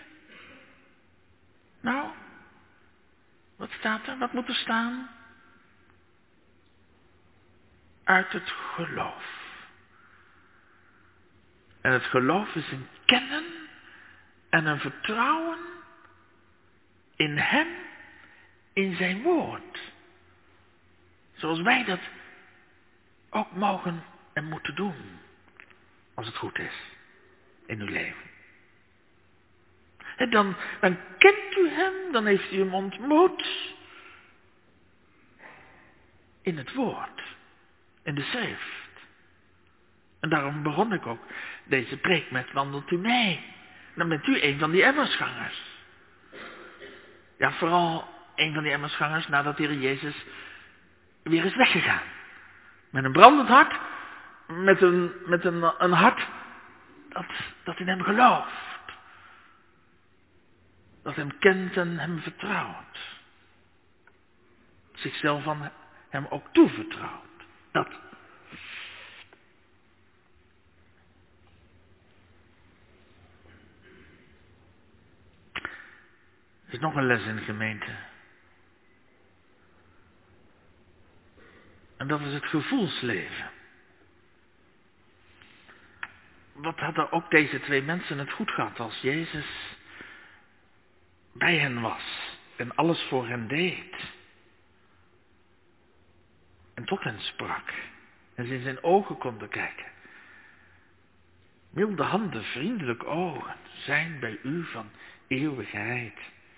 Nou, wat staat er, wat moet er staan? Uit het geloof. En het geloof is een kennen en een vertrouwen in hem, in zijn woord. Zoals wij dat ook mogen en moeten doen, als het goed is, in uw leven. En dan, dan kent u hem, dan heeft u hem ontmoet in het woord, in de schrift. En daarom begon ik ook deze preek met wandelt u mee. Dan bent u een van die Emmausgangers. Ja, vooral een van die Emmausgangers nadat de Heer Jezus weer is weggegaan. Met een brandend hart, met een, met een, een hart dat, dat in hem gelooft. dat hem kent en hem vertrouwt. Zichzelf aan hem ook toevertrouwt. Dat. Er is nog een les in de gemeente. En dat is het gevoelsleven. Wat hadden ook deze twee mensen het goed gehad als Jezus bij hen was en alles voor hen deed. En tot hen sprak. En ze in zijn ogen konden kijken. Milde handen, vriendelijke ogen zijn bij u van eeuwigheid.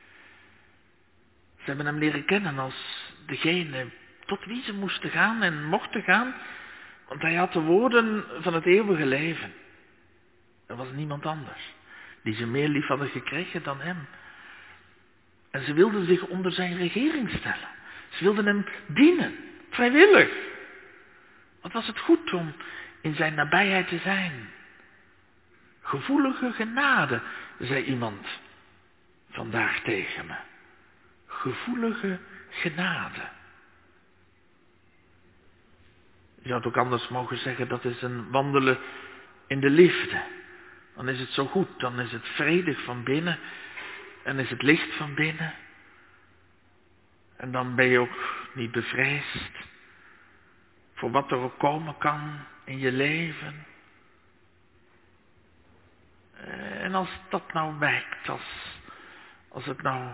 Ze hebben hem leren kennen als degene tot wie ze moesten gaan en mochten gaan. Want hij had de woorden van het eeuwige leven. Er was niemand anders die ze meer lief hadden gekregen dan hem. En ze wilden zich onder zijn regering stellen. Ze wilden hem dienen, vrijwillig. Wat was het goed om in zijn nabijheid te zijn. Gevoelige genade, zei iemand vandaag tegen me. Gevoelige genade. Je zou het ook anders mogen zeggen, dat is een wandelen in de liefde. Dan is het zo goed, dan is het vredig van binnen en is het licht van binnen. En dan ben je ook niet bevreesd voor wat er ook komen kan in je leven. En als dat nou wijkt, als, als het nou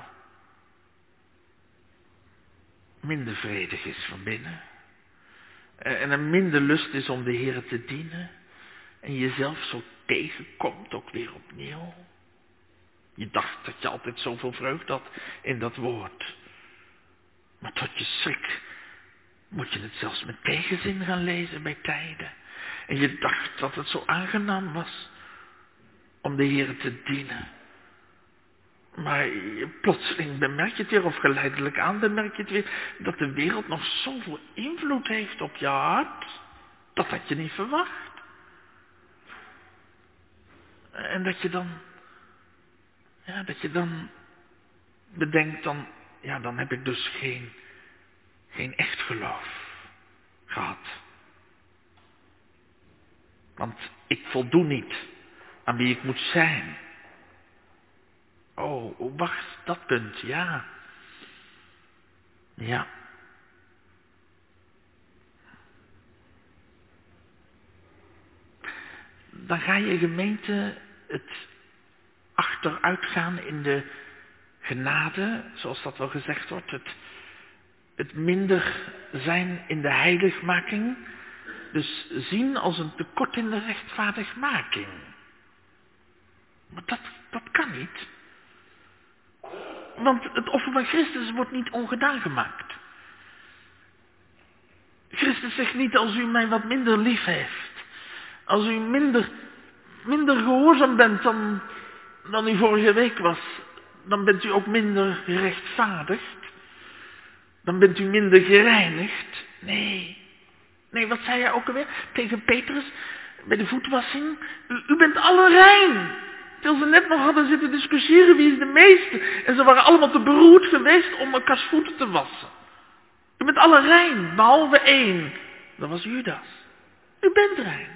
minder vredig is van binnen en er minder lust is om de Heer te dienen en jezelf zo tegenkomt ook weer opnieuw. Je dacht dat je altijd zoveel vreugde had in dat woord. Maar tot je schrik moet je het zelfs met tegenzin gaan lezen bij tijden. En je dacht dat het zo aangenaam was om de Heer te dienen. Maar je, plotseling bemerk je het weer, of geleidelijk aan bemerk je het weer, dat de wereld nog zoveel invloed heeft op je hart, dat had je niet verwacht. En dat je dan, ja, dat je dan bedenkt, dan, ja, dan heb ik dus geen, geen echt geloof gehad. Want ik voldoe niet aan wie ik moet zijn. Oh, wacht, dat punt, ja. Ja. Dan ga je gemeente het achteruitgaan in de genade, zoals dat wel gezegd wordt, het, het minder zijn in de heiligmaking, dus zien als een tekort in de rechtvaardigmaking. Maar dat, dat kan niet. Want het offer van Christus wordt niet ongedaan gemaakt. Christus zegt niet, als u mij wat minder lief heeft, als u minder, minder gehoorzaam bent dan, dan u vorige week was, dan bent u ook minder gerechtvaardigd. Dan bent u minder gereinigd. Nee. Nee, wat zei hij ook alweer tegen Petrus bij de voetwassing? U, u bent alle rein. Terwijl ze net nog hadden zitten discussiëren wie is de meeste. En ze waren allemaal te beroerd geweest om elkaars voeten te wassen. U bent alle rein, behalve één. Dat was Judas. U bent rein.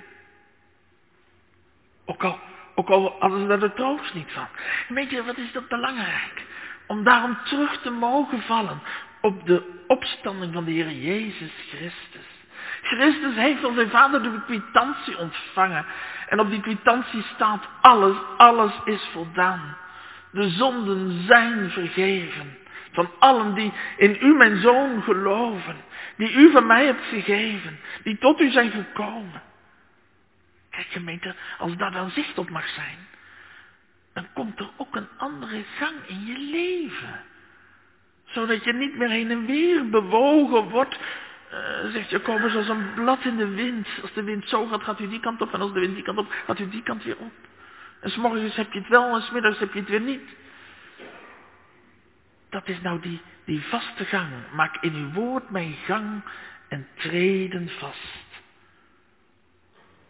Ook al, ook al hadden ze daar de troost niet van. En weet je, wat is dat belangrijk? Om daarom terug te mogen vallen op de opstanding van de Heer Jezus Christus. Christus heeft van zijn vader de kwitantie ontvangen. En op die kwitantie staat alles, alles is voldaan. De zonden zijn vergeven. Van allen die in u mijn zoon geloven. Die u van mij hebt gegeven. Die tot u zijn gekomen. Kijk gemeente, als daar dan zicht op mag zijn. Dan komt er ook een andere gang in je leven. Zodat je niet meer heen en weer bewogen wordt. Uh, zegt Jacobus, als een blad in de wind. Als de wind zo gaat, gaat u die kant op. En als de wind die kant op, gaat u die kant weer op. En 's morgens heb je het wel en 's middags heb je het weer niet. Dat is nou die, die vaste gang. Maak in uw woord mijn gang en treden vast.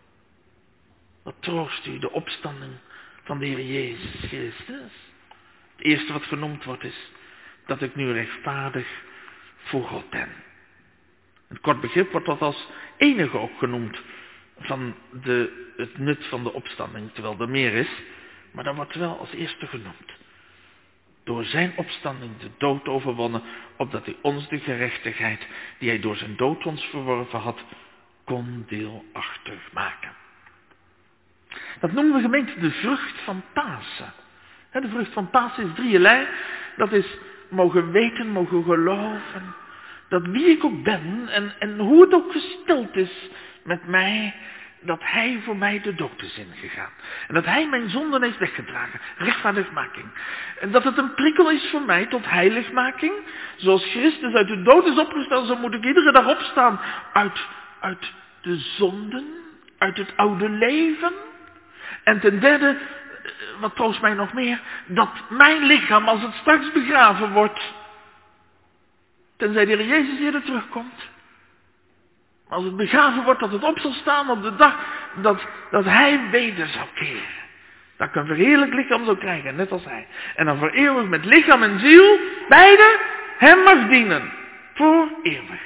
Wat troost u de opstanding van de Heer Jezus Christus. Het eerste wat genoemd wordt is dat ik nu rechtvaardig voor God ben. Het kort begrip wordt dat als enige ook genoemd van de, het nut van de opstanding, terwijl er meer is, maar dat wordt wel als eerste genoemd. Door zijn opstanding de dood overwonnen, opdat hij ons de gerechtigheid die hij door zijn dood ons verworven had, kon deelachtig maken. Dat noemen we gemeente de vrucht van Pasen. De vrucht van Pasen is drieërlei. Dat is mogen weten, mogen geloven, dat wie ik ook ben en, en hoe het ook gesteld is met mij, dat hij voor mij de dood is ingegaan. En dat hij mijn zonden heeft weggedragen. Rechtvaardigmaking. En dat het een prikkel is voor mij tot heiligmaking. Zoals Christus uit de dood is opgestaan, zo moet ik iedere dag opstaan uit, uit de zonden, uit het oude leven. En ten derde, wat troost mij nog meer, dat mijn lichaam, als het straks begraven wordt, tenzij de Heer Jezus eerder terugkomt, als het begraven wordt, dat het op zal staan op de dag dat, dat hij weder zal keren. Dat ik een verheerlijk lichaam zal krijgen, net als hij. En dan voor eeuwig met lichaam en ziel, beide, hem mag dienen. Voor eeuwig.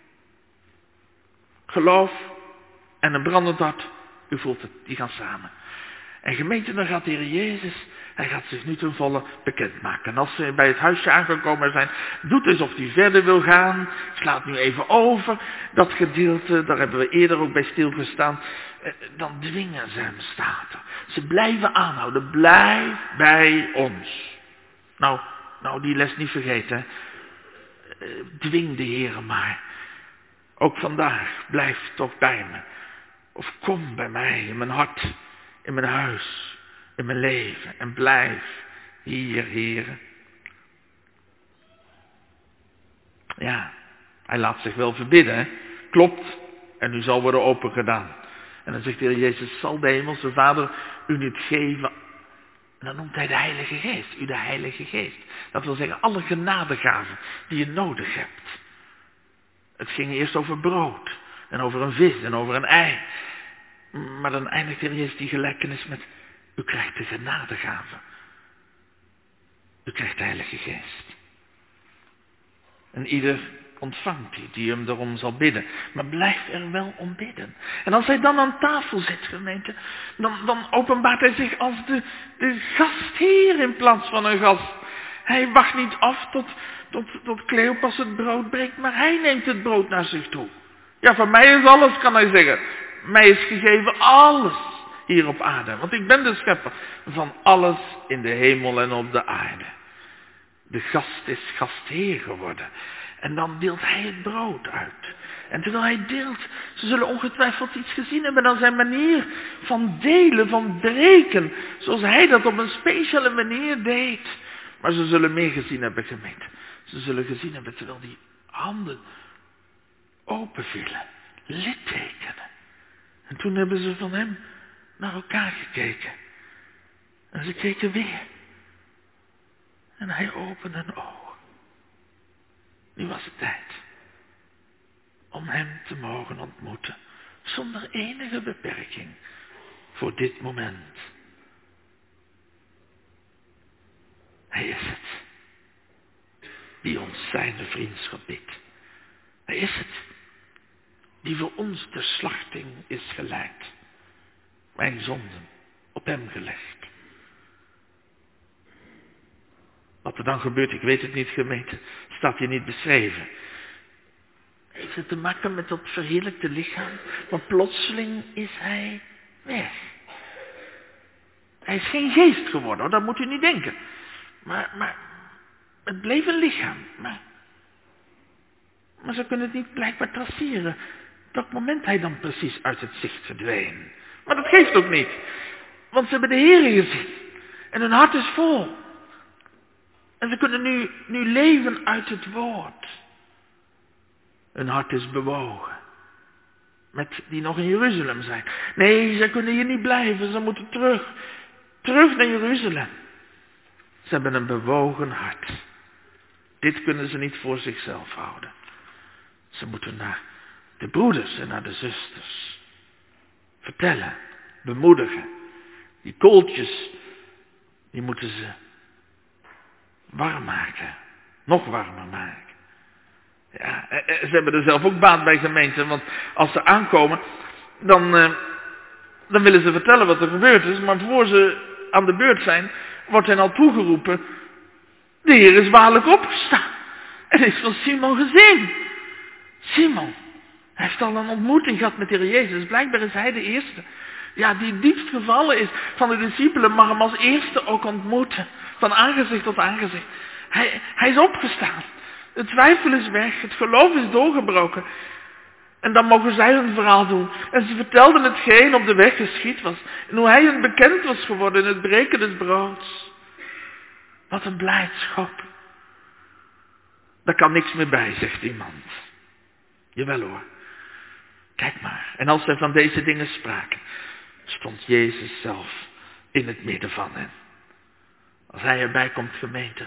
Geloof en een brandend hart, u voelt het, die gaan samen. En gemeente, dan gaat de Heer Jezus, hij gaat zich nu ten volle bekendmaken. En als ze bij het huisje aangekomen zijn, doet alsof hij verder wil gaan. Slaat nu even over dat gedeelte, daar hebben we eerder ook bij stilgestaan. Dan dwingen ze hem, staat er. Ze blijven aanhouden, blijf bij ons. Nou, nou die les niet vergeten. Dwing de Heer maar. Ook vandaag, blijf toch bij me. Of kom bij mij in mijn hart. In mijn huis, in mijn leven. En blijf hier, Heere. Ja, hij laat zich wel verbidden. Hè? Klopt. En nu zal worden opengedaan. En dan zegt de Heer Jezus, zal de hemelse Vader u niet geven. En dan noemt hij de Heilige Geest. U de Heilige Geest. Dat wil zeggen, alle genadegaven die je nodig hebt. Het ging eerst over brood. En over een vis en over een ei. Maar dan eindigt de Heer Jezus die gelijkenis met, u krijgt de genadegave. U krijgt de Heilige Geest. En ieder ontvangt die, die hem daarom zal bidden. Maar blijf er wel om bidden. En als hij dan aan tafel zit, gemeente, dan, dan openbaart hij zich als de, de gastheer in plaats van een gast. Hij wacht niet af tot, tot, tot Cleopas het brood breekt, maar hij neemt het brood naar zich toe. Ja, van mij is alles, kan hij zeggen. Mij is gegeven alles hier op aarde. Want ik ben de schepper van alles in de hemel en op de aarde. De gast is gastheer geworden. En dan deelt hij het brood uit. En terwijl hij deelt, ze zullen ongetwijfeld iets gezien hebben aan zijn manier van delen, van breken. Zoals hij dat op een speciale manier deed. Maar ze zullen meer gezien hebben, gemeente. Ze zullen gezien hebben terwijl die handen open vielen. Littekenen. En toen hebben ze van hem naar elkaar gekeken. En ze keken weer. En hij opende een oog. Nu was het tijd om hem te mogen ontmoeten. Zonder enige beperking. Voor dit moment. Hij is het. Die ons zijn vriendschap biedt. Hij is het. Die voor ons de slachting is geleid. Mijn zonden op hem gelegd. Wat er dan gebeurt, ik weet het niet, gemeente, staat hier niet beschreven. Heeft het te maken met dat verheerlijkte lichaam? Want plotseling is hij weg. Hij is geen geest geworden, hoor, dat moet u niet denken. Maar, maar het bleef een lichaam. Maar, maar ze kunnen het niet blijkbaar traceren. Op welk moment hij dan precies uit het zicht verdween. Maar dat geeft ook niet. Want ze hebben de Heer gezien. En hun hart is vol. En ze kunnen nu, nu leven uit het woord. Hun hart is bewogen. Met die nog in Jeruzalem zijn. Nee, ze kunnen hier niet blijven. Ze moeten terug. Terug naar Jeruzalem. Ze hebben een bewogen hart. Dit kunnen ze niet voor zichzelf houden. Ze moeten naar de broeders en naar de zusters. Vertellen. Bemoedigen. Die kooltjes. Die moeten ze warm maken. Nog warmer maken. Ja, ze hebben er zelf ook baat bij, gemeente, want als ze aankomen, dan, uh, dan willen ze vertellen wat er gebeurd is, maar voor ze aan de beurt zijn, wordt hen al toegeroepen, de Heer is waarlijk opgestaan. En is van Simon gezien. Simon, hij heeft al een ontmoeting gehad met de Heer Jezus, blijkbaar is hij de eerste. Ja, die diepst gevallen is van de discipelen, mag hem als eerste ook ontmoeten, van aangezicht tot aangezicht. Hij, hij is opgestaan. De twijfel is weg, het geloof is doorgebroken. En dan mogen zij hun verhaal doen. En ze vertelden hetgeen op de weg geschied was. En hoe hij hun bekend was geworden in het breken des broods. Wat een blijdschap. Daar kan niks meer bij, zegt iemand. Jawel hoor. Kijk maar. En als zij van deze dingen spraken, stond Jezus zelf in het midden van hen. Als hij erbij komt, gemeente,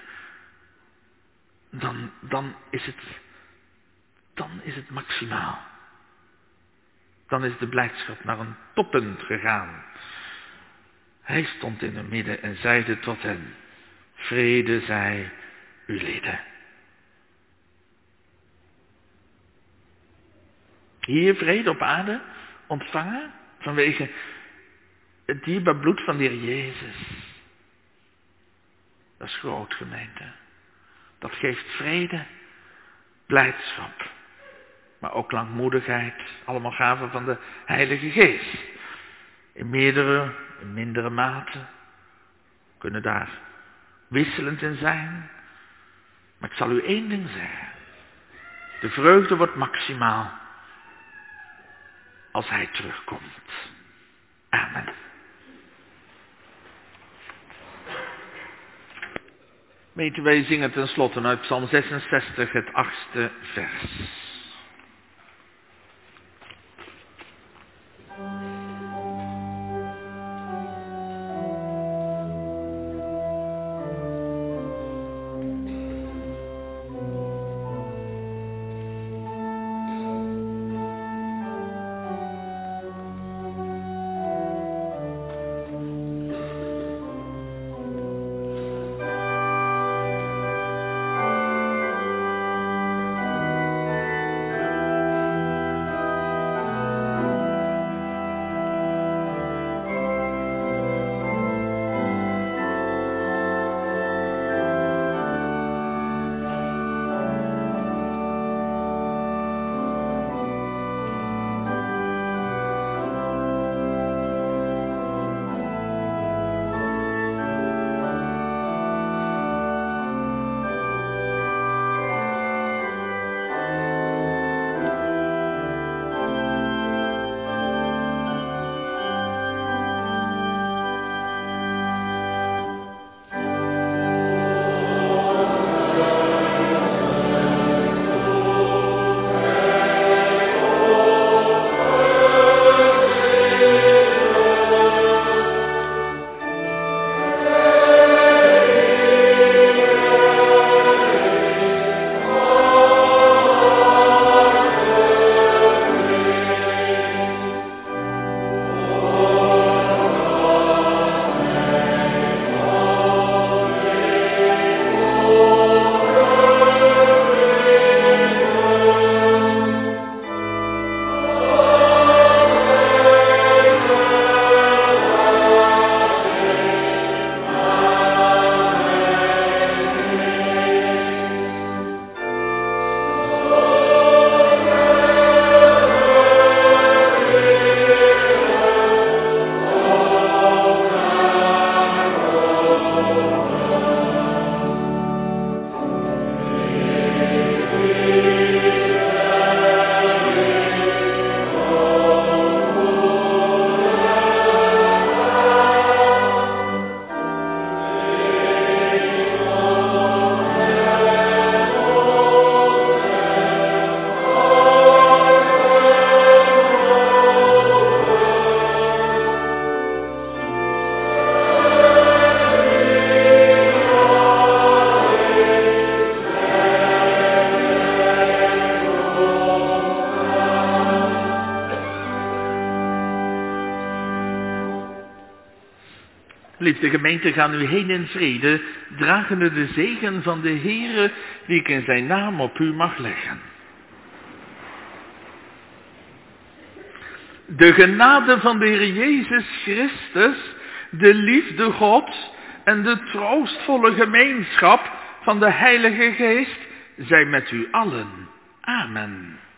dan, dan is het, dan is het maximaal. Dan is de blijdschap naar een toppunt gegaan. Hij stond in het midden en zeide tot hen, vrede zij uw lieden. Hier vrede op aarde ontvangen vanwege het dierbaar bloed van de Heer Jezus. Dat is groot, gemeente. Dat geeft vrede, blijdschap, maar ook langmoedigheid. Allemaal gaven van de Heilige Geest. In meerdere, in mindere mate. Kunnen daar wisselend in zijn. Maar ik zal u één ding zeggen. De vreugde wordt maximaal als hij terugkomt. Amen. Weten wij zingen tenslotte uit Psalm zesenzestig, het achtste vers. Liefde gemeente, ga nu heen in vrede, dragende de zegen van de Heere, die ik in zijn naam op u mag leggen. De genade van de Heer Jezus Christus, de liefde Gods en de troostvolle gemeenschap van de Heilige Geest, zij met u allen. Amen.